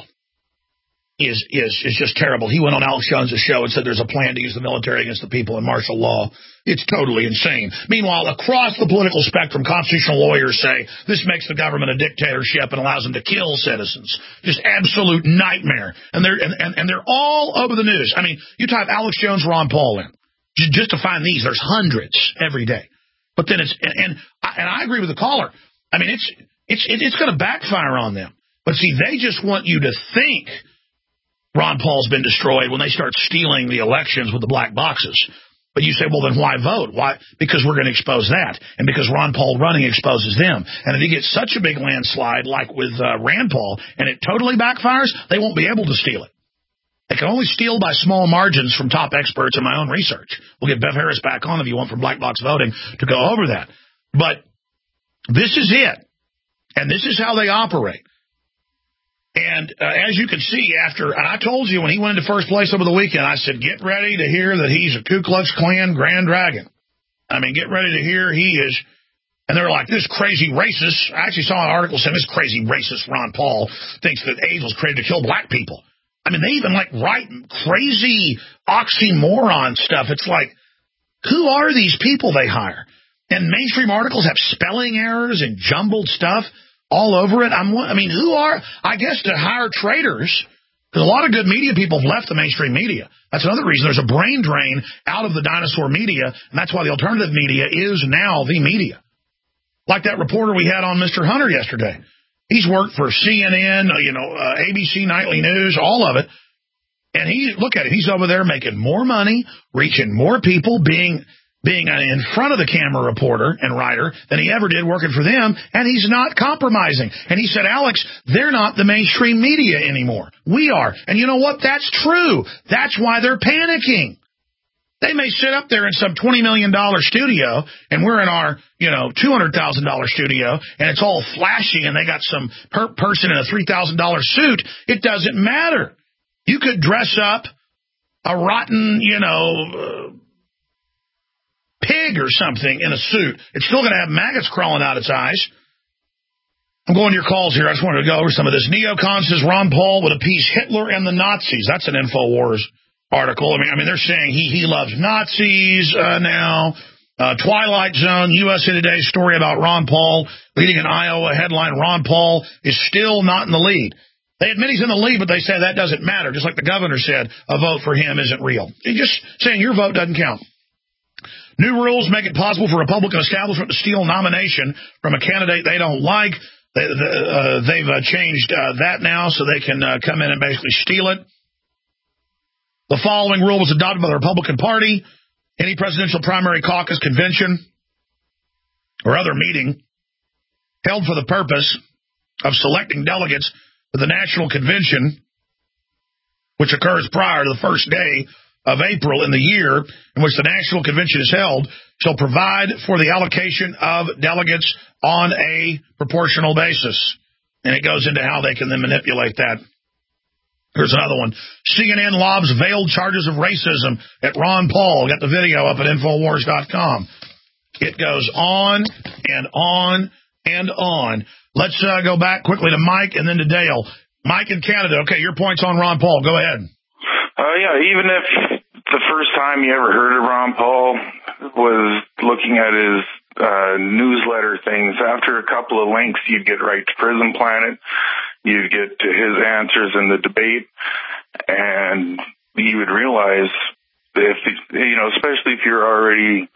is is is just terrible. He went on Alex Jones' show and said there's a plan to use the military against the people in martial law. It's totally insane. Meanwhile, across the political spectrum, constitutional lawyers say this makes the government a dictatorship and allows them to kill citizens. Just absolute nightmare. And they're and, and, and they're all over the news. I mean, you type Alex Jones, Ron Paul in just to find these. There's hundreds every day. But then it's and and I, and I agree with the caller. I mean, it's it's it's going to backfire on them. But see, they just want you to think Ron Paul's been destroyed when they start stealing the elections with the black boxes. But you say, well, then why vote? Why? Because we're going to expose that. And because Ron Paul running exposes them. And if he gets such a big landslide like with uh, Rand Paul and it totally backfires, they won't be able to steal it. They can only steal by small margins from top experts in my own research. We'll get Bev Harris back on if you want from Black Box Voting to go over that. But this is it. And this is how they operate. And uh, as you can see, after, and I told you when he went into first place over the weekend, I said, get ready to hear that he's a Ku Klux Klan Grand Dragon. I mean, get ready to hear he is, and they're like, this crazy racist, I actually saw an article saying this crazy racist Ron Paul thinks that AIDS was created to kill black people. I mean, they even like write crazy oxymoron stuff. It's like, who are these people they hire? And mainstream articles have spelling errors and jumbled stuff all over it. I'm, I mean, who are, I guess, to hire traitors, because a lot of good media people have left the mainstream media. That's another reason there's a brain drain out of the dinosaur media, and that's why the alternative media is now the media. Like that reporter we had on Mister Hunter yesterday. He's worked for C N N, you know, uh, A B C Nightly News, all of it. And he, look at it, he's over there making more money, reaching more people, being being in front of the camera reporter and writer than he ever did working for them, and he's not compromising. And he said, Alex, they're not the mainstream media anymore. We are. And you know what? That's true. That's why they're panicking. They may sit up there in some twenty million dollars studio, and we're in our, you know, two hundred thousand dollars studio, and it's all flashy, and they got some per person in a three thousand dollars suit. It doesn't matter. You could dress up a rotten, you know, uh, pig or something in a suit. It's still going to have maggots crawling out its eyes. I'm going to your calls here. I just wanted to go over some of this. Neocon says Ron Paul would appease Hitler and the Nazis. That's an InfoWars article. I mean, I mean, they're saying he he loves Nazis uh, now. Uh, Twilight Zone, U S A Today story about Ron Paul leading an Iowa headline. Ron Paul is still not in the lead. They admit he's in the lead, but they say that doesn't matter. Just like the governor said, a vote for him isn't real. He's just saying your vote doesn't count. New rules make it possible for Republican establishment to steal nomination from a candidate they don't like. They, uh, they've uh, changed uh, that now so they can uh, come in and basically steal it. The following rule was adopted by the Republican Party. Any presidential primary caucus convention or other meeting held for the purpose of selecting delegates for the national convention, which occurs prior to the first day of April in the year in which the national convention is held, shall provide for the allocation of delegates on a proportional basis. And it goes into how they can then manipulate that. Here's another one. C N N lobs veiled charges of racism at Ron Paul. Got the video up at Infowars dot com. It goes on and on and on. Let's uh, go back quickly to Mike and then to Dale. Mike in Canada. Okay, your points on Ron Paul. Go ahead.
Uh, yeah, even if the first time you ever heard of Ron Paul was looking at his uh, newsletter things, after a couple of links, you'd get right to Prison Planet. You'd get to his answers in the debate, and you would realize if, you know, especially if you're already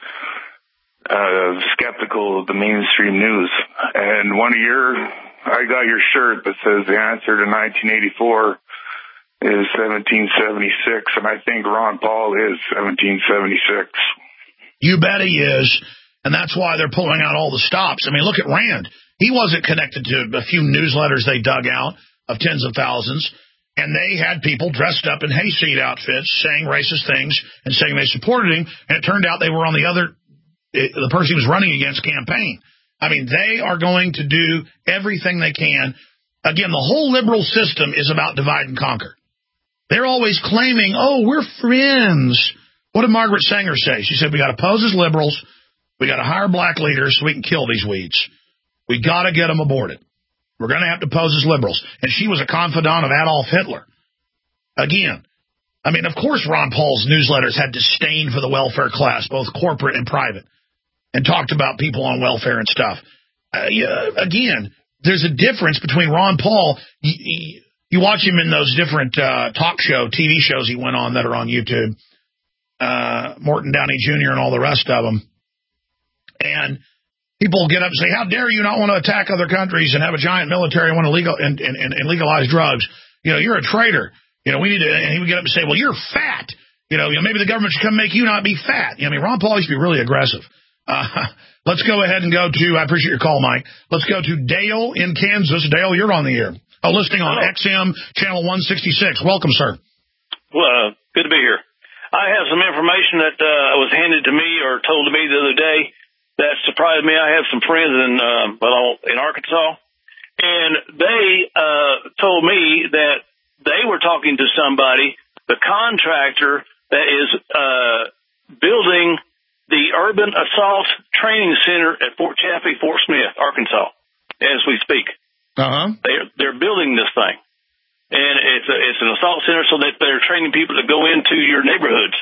uh, skeptical of the mainstream news. And one of your, I got your shirt that says the answer to nineteen eighty-four is seventeen seventy-six, and I think Ron Paul is seventeen seventy-six.
You bet he is, and that's why they're pulling out all the stops. I mean, look at Rand. He wasn't connected to a few newsletters they dug out of tens of thousands, and they had people dressed up in hayseed outfits saying racist things and saying they supported him, and it turned out they were on the other, the person he was running against campaign. I mean, they are going to do everything they can. Again, the whole liberal system is about divide and conquer. They're always claiming, oh, we're friends. What did Margaret Sanger say? She said, we got to pose as liberals, we got to hire black leaders so we can kill these weeds. We got to get them aborted. We're going to have to pose as liberals. And she was a confidant of Adolf Hitler. Again, I mean, of course Ron Paul's newsletters had disdain for the welfare class, both corporate and private, and talked about people on welfare and stuff. Uh, yeah, again, there's a difference between Ron Paul. You, you watch him in those different uh, talk show, T V shows he went on that are on YouTube, uh, Morton Downey Junior and all the rest of them. And people get up and say, how dare you not want to attack other countries and have a giant military and want to legal and, and, and legalize drugs? You know, you're a traitor. You know, we need to, and he would get up and say, well, you're fat. You know, you know maybe the government should come make you not be fat. You know, I mean, Ron Paul used to be really aggressive. Uh, let's go ahead and go to, I appreciate your call, Mike. Let's go to Dale in Kansas. Dale, you're on the air. Oh, listening on X M channel one sixty-six. Welcome, sir.
Well, uh, good to be here. I have some information that uh, was handed to me or told to me the other day that surprised me. I have some friends in uh, well in Arkansas, and they uh, told me that they were talking to somebody, the contractor that is uh, building the Urban Assault Training Center at Fort Chaffee, Fort Smith, Arkansas, as we speak.
Uh-huh.
They're, they're building this thing, and it's a, it's an assault center so that they're training people to go into your neighborhoods.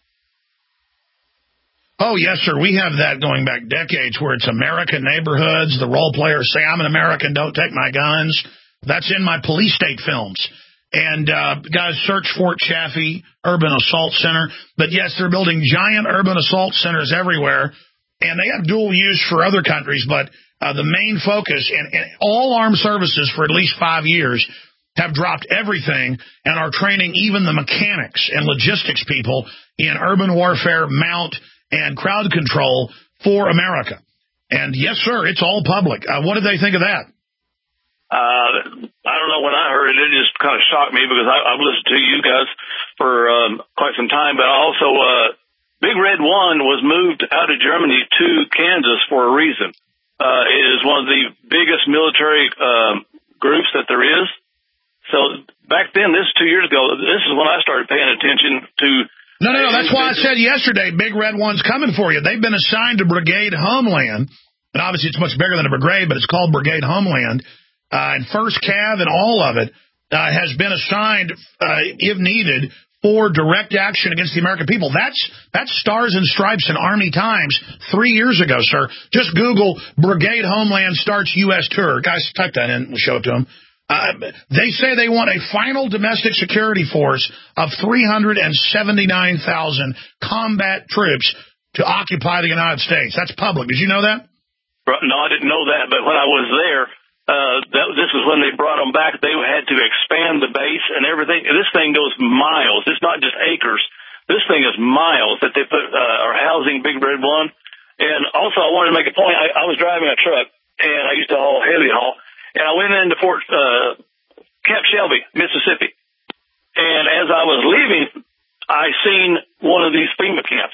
Oh, yes, sir. We have that going back decades where it's American neighborhoods. The role players say, I'm an American, don't take my guns. That's in my police state films. And, uh, guys, search Fort Chaffee Urban Assault Center. But, yes, they're building giant urban assault centers everywhere. And they have dual use for other countries. But uh, the main focus, and, and all armed services for at least five years have dropped everything and are training even the mechanics and logistics people in urban warfare, mount, and crowd control for America. And, yes, sir, it's all public. Uh, what did they think of that?
Uh, I don't know when I heard it. It just kind of shocked me because I, I've listened to you guys for um, quite some time. But also, uh, Big Red One was moved out of Germany to Kansas for a reason. Uh, it is one of the biggest military uh, groups that there is. So back then, this two years ago, this is when I started paying attention to
No, no, no. That's why I said yesterday, Big Red One's coming for you. They've been assigned to Brigade Homeland. And obviously it's much bigger than a brigade, but it's called Brigade Homeland. Uh, and First Cav and all of it uh, has been assigned, uh, if needed, for direct action against the American people. That's that's Stars and Stripes in Army Times three years ago, sir. Just Google Brigade Homeland starts U S tour. Guys, type that in. We'll show it to them. Uh, they say they want a final domestic security force of three hundred seventy-nine thousand combat troops to occupy the United States. That's public. Did you know that?
No, I didn't know that. But when I was there, uh, that, this is when they brought them back. They had to expand the base and everything. This thing goes miles. It's not just acres. This thing is miles that they put uh, are housing Big Red One. And also, I wanted to make a point. I, I was driving a truck, and I used to haul heavy haul. And I went into Fort uh, Camp Shelby, Mississippi. And as I was leaving, I seen one of these FEMA camps.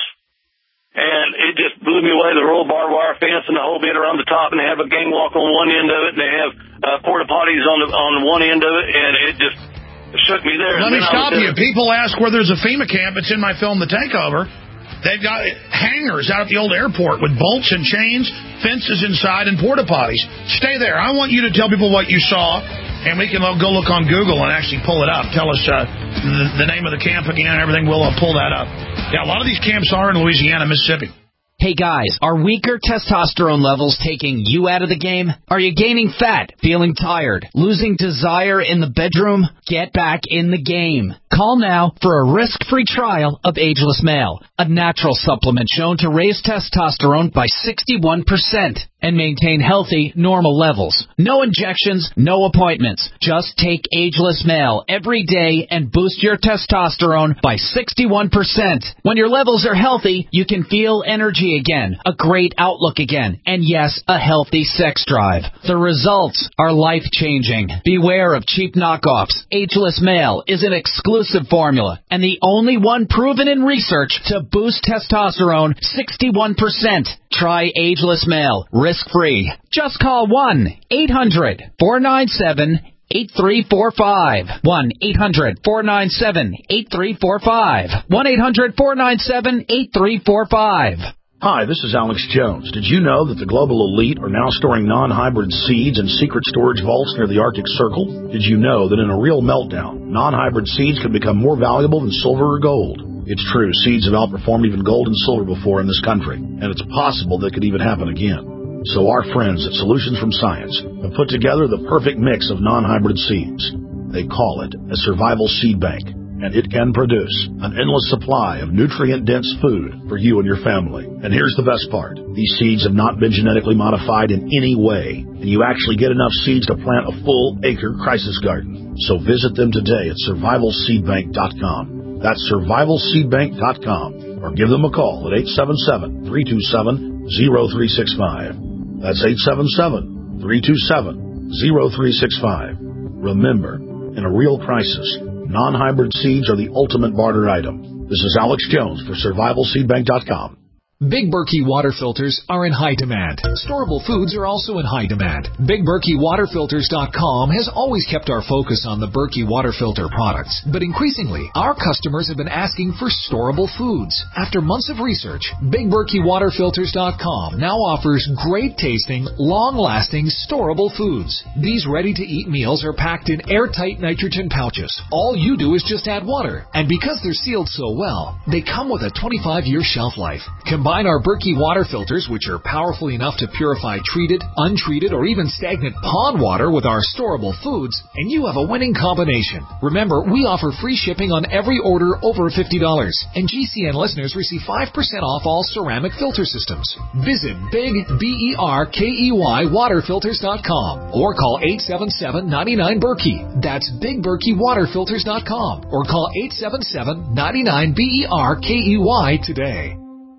And it just blew me away, the roll barbed wire fence and the whole bit around the top, and they have a gang walk on one end of it, and they have uh, porta potties on the on one end of it, and it just shook me there.
Let me stop you. People ask where there's a FEMA camp. It's in my film, The Takeover. They've got hangars out at the old airport with bolts and chains, fences inside, and porta potties. Stay there. I want you to tell people what you saw, and we can go look on Google and actually pull it up. Tell us uh, the, the name of the camp again and everything. We'll uh, pull that up. Yeah, a lot of these camps are in Louisiana, Mississippi.
Hey guys, are weaker testosterone levels taking you out of the game? Are you gaining fat, feeling tired, losing desire in the bedroom? Get back in the game. Call now for a risk-free trial of Ageless Male, a natural supplement shown to raise testosterone by sixty-one percent and maintain healthy, normal levels. No injections, no appointments. Just take Ageless Male every day and boost your testosterone by sixty-one percent. When your levels are healthy, you can feel energy again, a great outlook again, and yes, a healthy sex drive. The results are life-changing. Beware of cheap knockoffs. Ageless Male is an exclusive formula and the only one proven in research to boost testosterone sixty-one percent. Try Ageless Male risk-free. Just call one eight hundred four nine seven eight three four five. one eight hundred four nine seven eight three four five. one eight hundred four nine seven eight three four five.
Hi, this is Alex Jones. Did you know that the global elite are now storing non-hybrid seeds in secret storage vaults near the Arctic Circle? Did you know that in a real meltdown, non-hybrid seeds could become more valuable than silver or gold? It's true, seeds have outperformed even gold and silver before in this country, and it's possible that could even happen again. So our friends at Solutions from Science have put together the perfect mix of non-hybrid seeds. They call it a survival seed bank, and it can produce an endless supply of nutrient-dense food for you and your family. And here's the best part. These seeds have not been genetically modified in any way, and you actually get enough seeds to plant a full-acre crisis garden. So visit them today at survival seed bank dot com. That's survival seed bank dot com. Or give them a call at eight seven seven, three two seven, zero three six five. That's eight seven seven, three two seven, zero three six five. Remember, in a real crisis, non-hybrid seeds are the ultimate barter item. This is Alex Jones for survival seed bank dot com.
Big Berkey water filters are in high demand. Storable foods are also in high demand. Big Berkey water filters dot com has always kept our focus on the Berkey water filter products, but increasingly, our customers have been asking for storable foods. After months of research, Big Berkey water filters dot com now offers great-tasting, long-lasting, storable foods. These ready-to-eat meals are packed in airtight nitrogen pouches. All you do is just add water, and because they're sealed so well, they come with a twenty-five year shelf life. Combine our Berkey water filters, which are powerful enough to purify treated, untreated, or even stagnant pond water with our storable foods, and you have a winning combination. Remember, we offer free shipping on every order over fifty dollars, and G C N listeners receive five percent off all ceramic filter systems. Visit Big B E R K E Y water filters dot com or call eight seven seven, nine nine, Berkey. That's Big Berkey water filters dot com or call eight seven seven, nine nine, B E R K E Y today.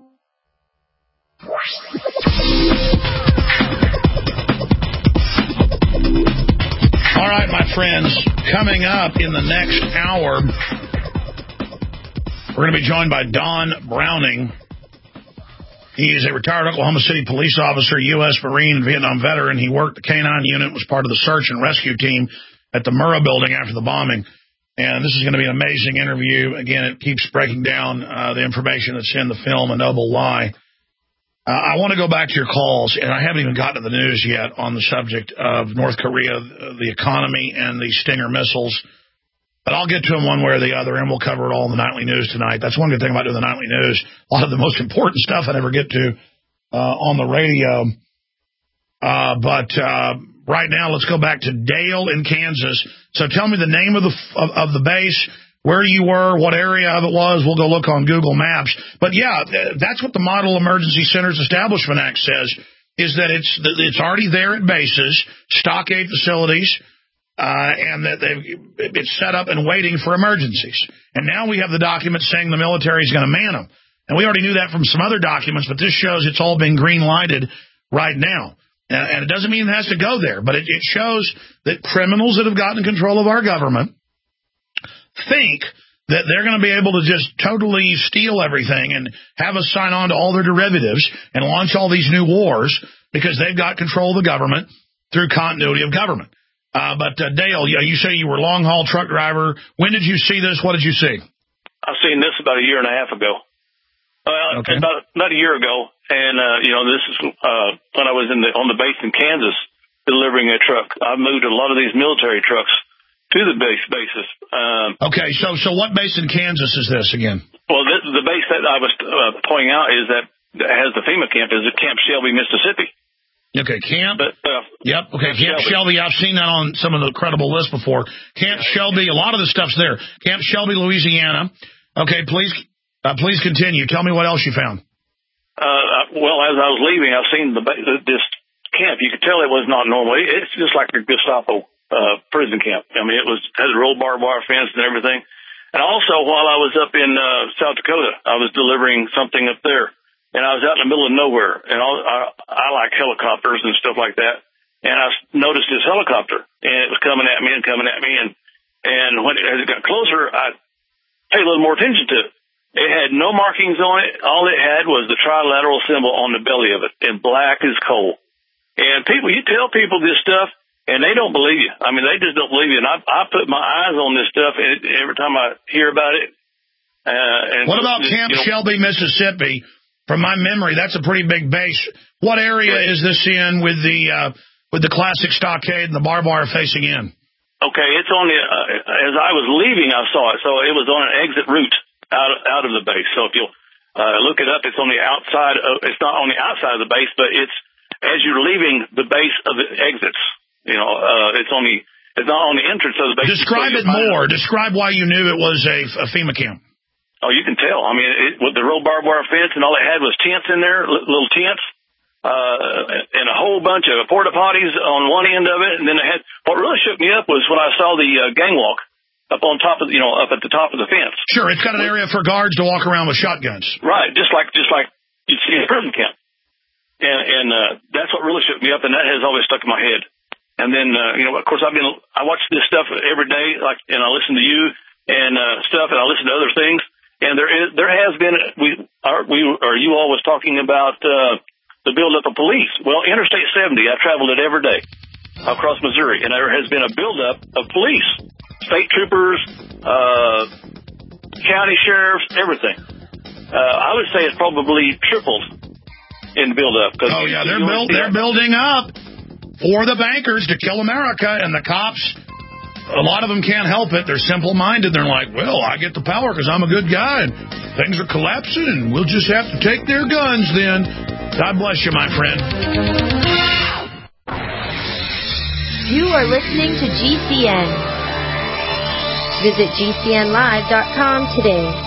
All right, my friends, coming up in the next hour, we're going to be joined by Don Browning. He is a retired Oklahoma City police officer, U S Marine, Vietnam veteran. He worked the K nine unit, was part of the search and rescue team at the Murrah building after the bombing. And this is going to be an amazing interview. Again, it keeps breaking down uh, the information that's in the film, A Noble Lie. Uh, I want to go back to your calls, and I haven't even gotten to the news yet on the subject of North Korea, the economy, and the Stinger missiles. But I'll get to them one way or the other, and we'll cover it all in the nightly news tonight. That's one good thing about doing the nightly news. A lot of the most important stuff I never get to uh, on the radio. Uh, but uh, right now, let's go back to Dale in Kansas. So tell me the name of the of, of the base, where you were, what area of it was. We'll go look on Google Maps. But, yeah, that's what the Model Emergency Centers Establishment Act says, is that it's it's already there at bases, stockade facilities, Uh, and that they've, it's set up and waiting for emergencies. And now we have the documents saying the military is going to man them. And we already knew that from some other documents, but this shows it's all been green-lighted right now. And, and it doesn't mean it has to go there, but it, it shows that criminals that have gotten control of our government think that they're going to be able to just totally steal everything and have us sign on to all their derivatives and launch all these new wars because they've got control of the government through continuity of government. Uh, but, uh, Dale, you say you were a long-haul truck driver. When did you see this? What did you see?
I've seen this about a year and a half ago. Well, okay. about, about a year ago. And, uh, you know, this is uh, when I was in the on the base in Kansas delivering a truck. I moved a lot of these military trucks to the base bases. Um,
okay, so so what base in Kansas is this again?
Well, the, the base that I was uh, pointing out is that has the FEMA camp is at Camp Shelby, Mississippi.
Okay, Camp.
But, uh,
yep. Okay, Camp, Camp Shelby. Shelby. I've seen that on some of the credible lists before. Camp yeah, Shelby. A lot of the stuff's there. Camp Shelby, Louisiana. Okay, please, uh, please continue. Tell me what else you found.
Uh, well, as I was leaving, I've seen the, this camp. You could tell it was not normal. It's just like a Gestapo uh, prison camp. I mean, it was had a rolled barbed wire fence and everything. And also, while I was up in uh, South Dakota, I was delivering something up there. And I was out in the middle of nowhere, and I, I, I like helicopters and stuff like that. And I noticed this helicopter, and it was coming at me and coming at me. And, and when it, as it got closer, I paid a little more attention to it. It had no markings on it. All it had was the trilateral symbol on the belly of it, and black as coal. And people, you tell people this stuff, and they don't believe you. I mean, they just don't believe you. And I, I put my eyes on this stuff, and it, every time I hear about it. Uh, and
what about just, Camp you know, Shelby, Mississippi? From my memory, that's a pretty big base. What area is this in with the uh, with the classic stockade and the barbed wire facing in?
Okay, it's on the. Uh, as I was leaving, I saw it, so it was on an exit route out of, out of the base. So if you'll uh, look it up, it's on the outside. Of, it's not on the outside of the base, but it's as you're leaving the base of the exits. You know, uh, it's on the. It's not on the entrance of the base.
Describe it more. Describe why you knew it was a, a FEMA camp.
Oh, you can tell. I mean, it, with the real barbed wire fence and all it had was tents in there, little tents, uh, and a whole bunch of porta potties on one end of it. And then it had, what really shook me up was when I saw the uh, gangwalk up on top of, you know, up at the top of the fence.
Sure. It's got an area for guards to walk around with shotguns.
Right. Just like, just like you'd see in a prison camp. And, and, uh, that's what really shook me up. And that has always stuck in my head. And then, uh, you know, of course I've been, I watch this stuff every day, like, and I listen to you and, uh, stuff, and I listen to other things. And there is, there has been, we are, we, or you all was talking about, uh, the buildup of police. Well, Interstate seventy, I traveled it every day across Missouri, and there has been a buildup of police, state troopers, uh, county sheriffs, everything. Uh, I would say it's probably tripled in buildup.
Oh yeah, they're build, they're building up for the bankers to kill America, and the cops. A lot of them can't help it. They're simple-minded. They're like, well, I get the power because I'm a good guy, and things are collapsing, and we'll just have to take their guns then. God bless you, my friend.
You are listening to G C N. Visit G C N live dot com today.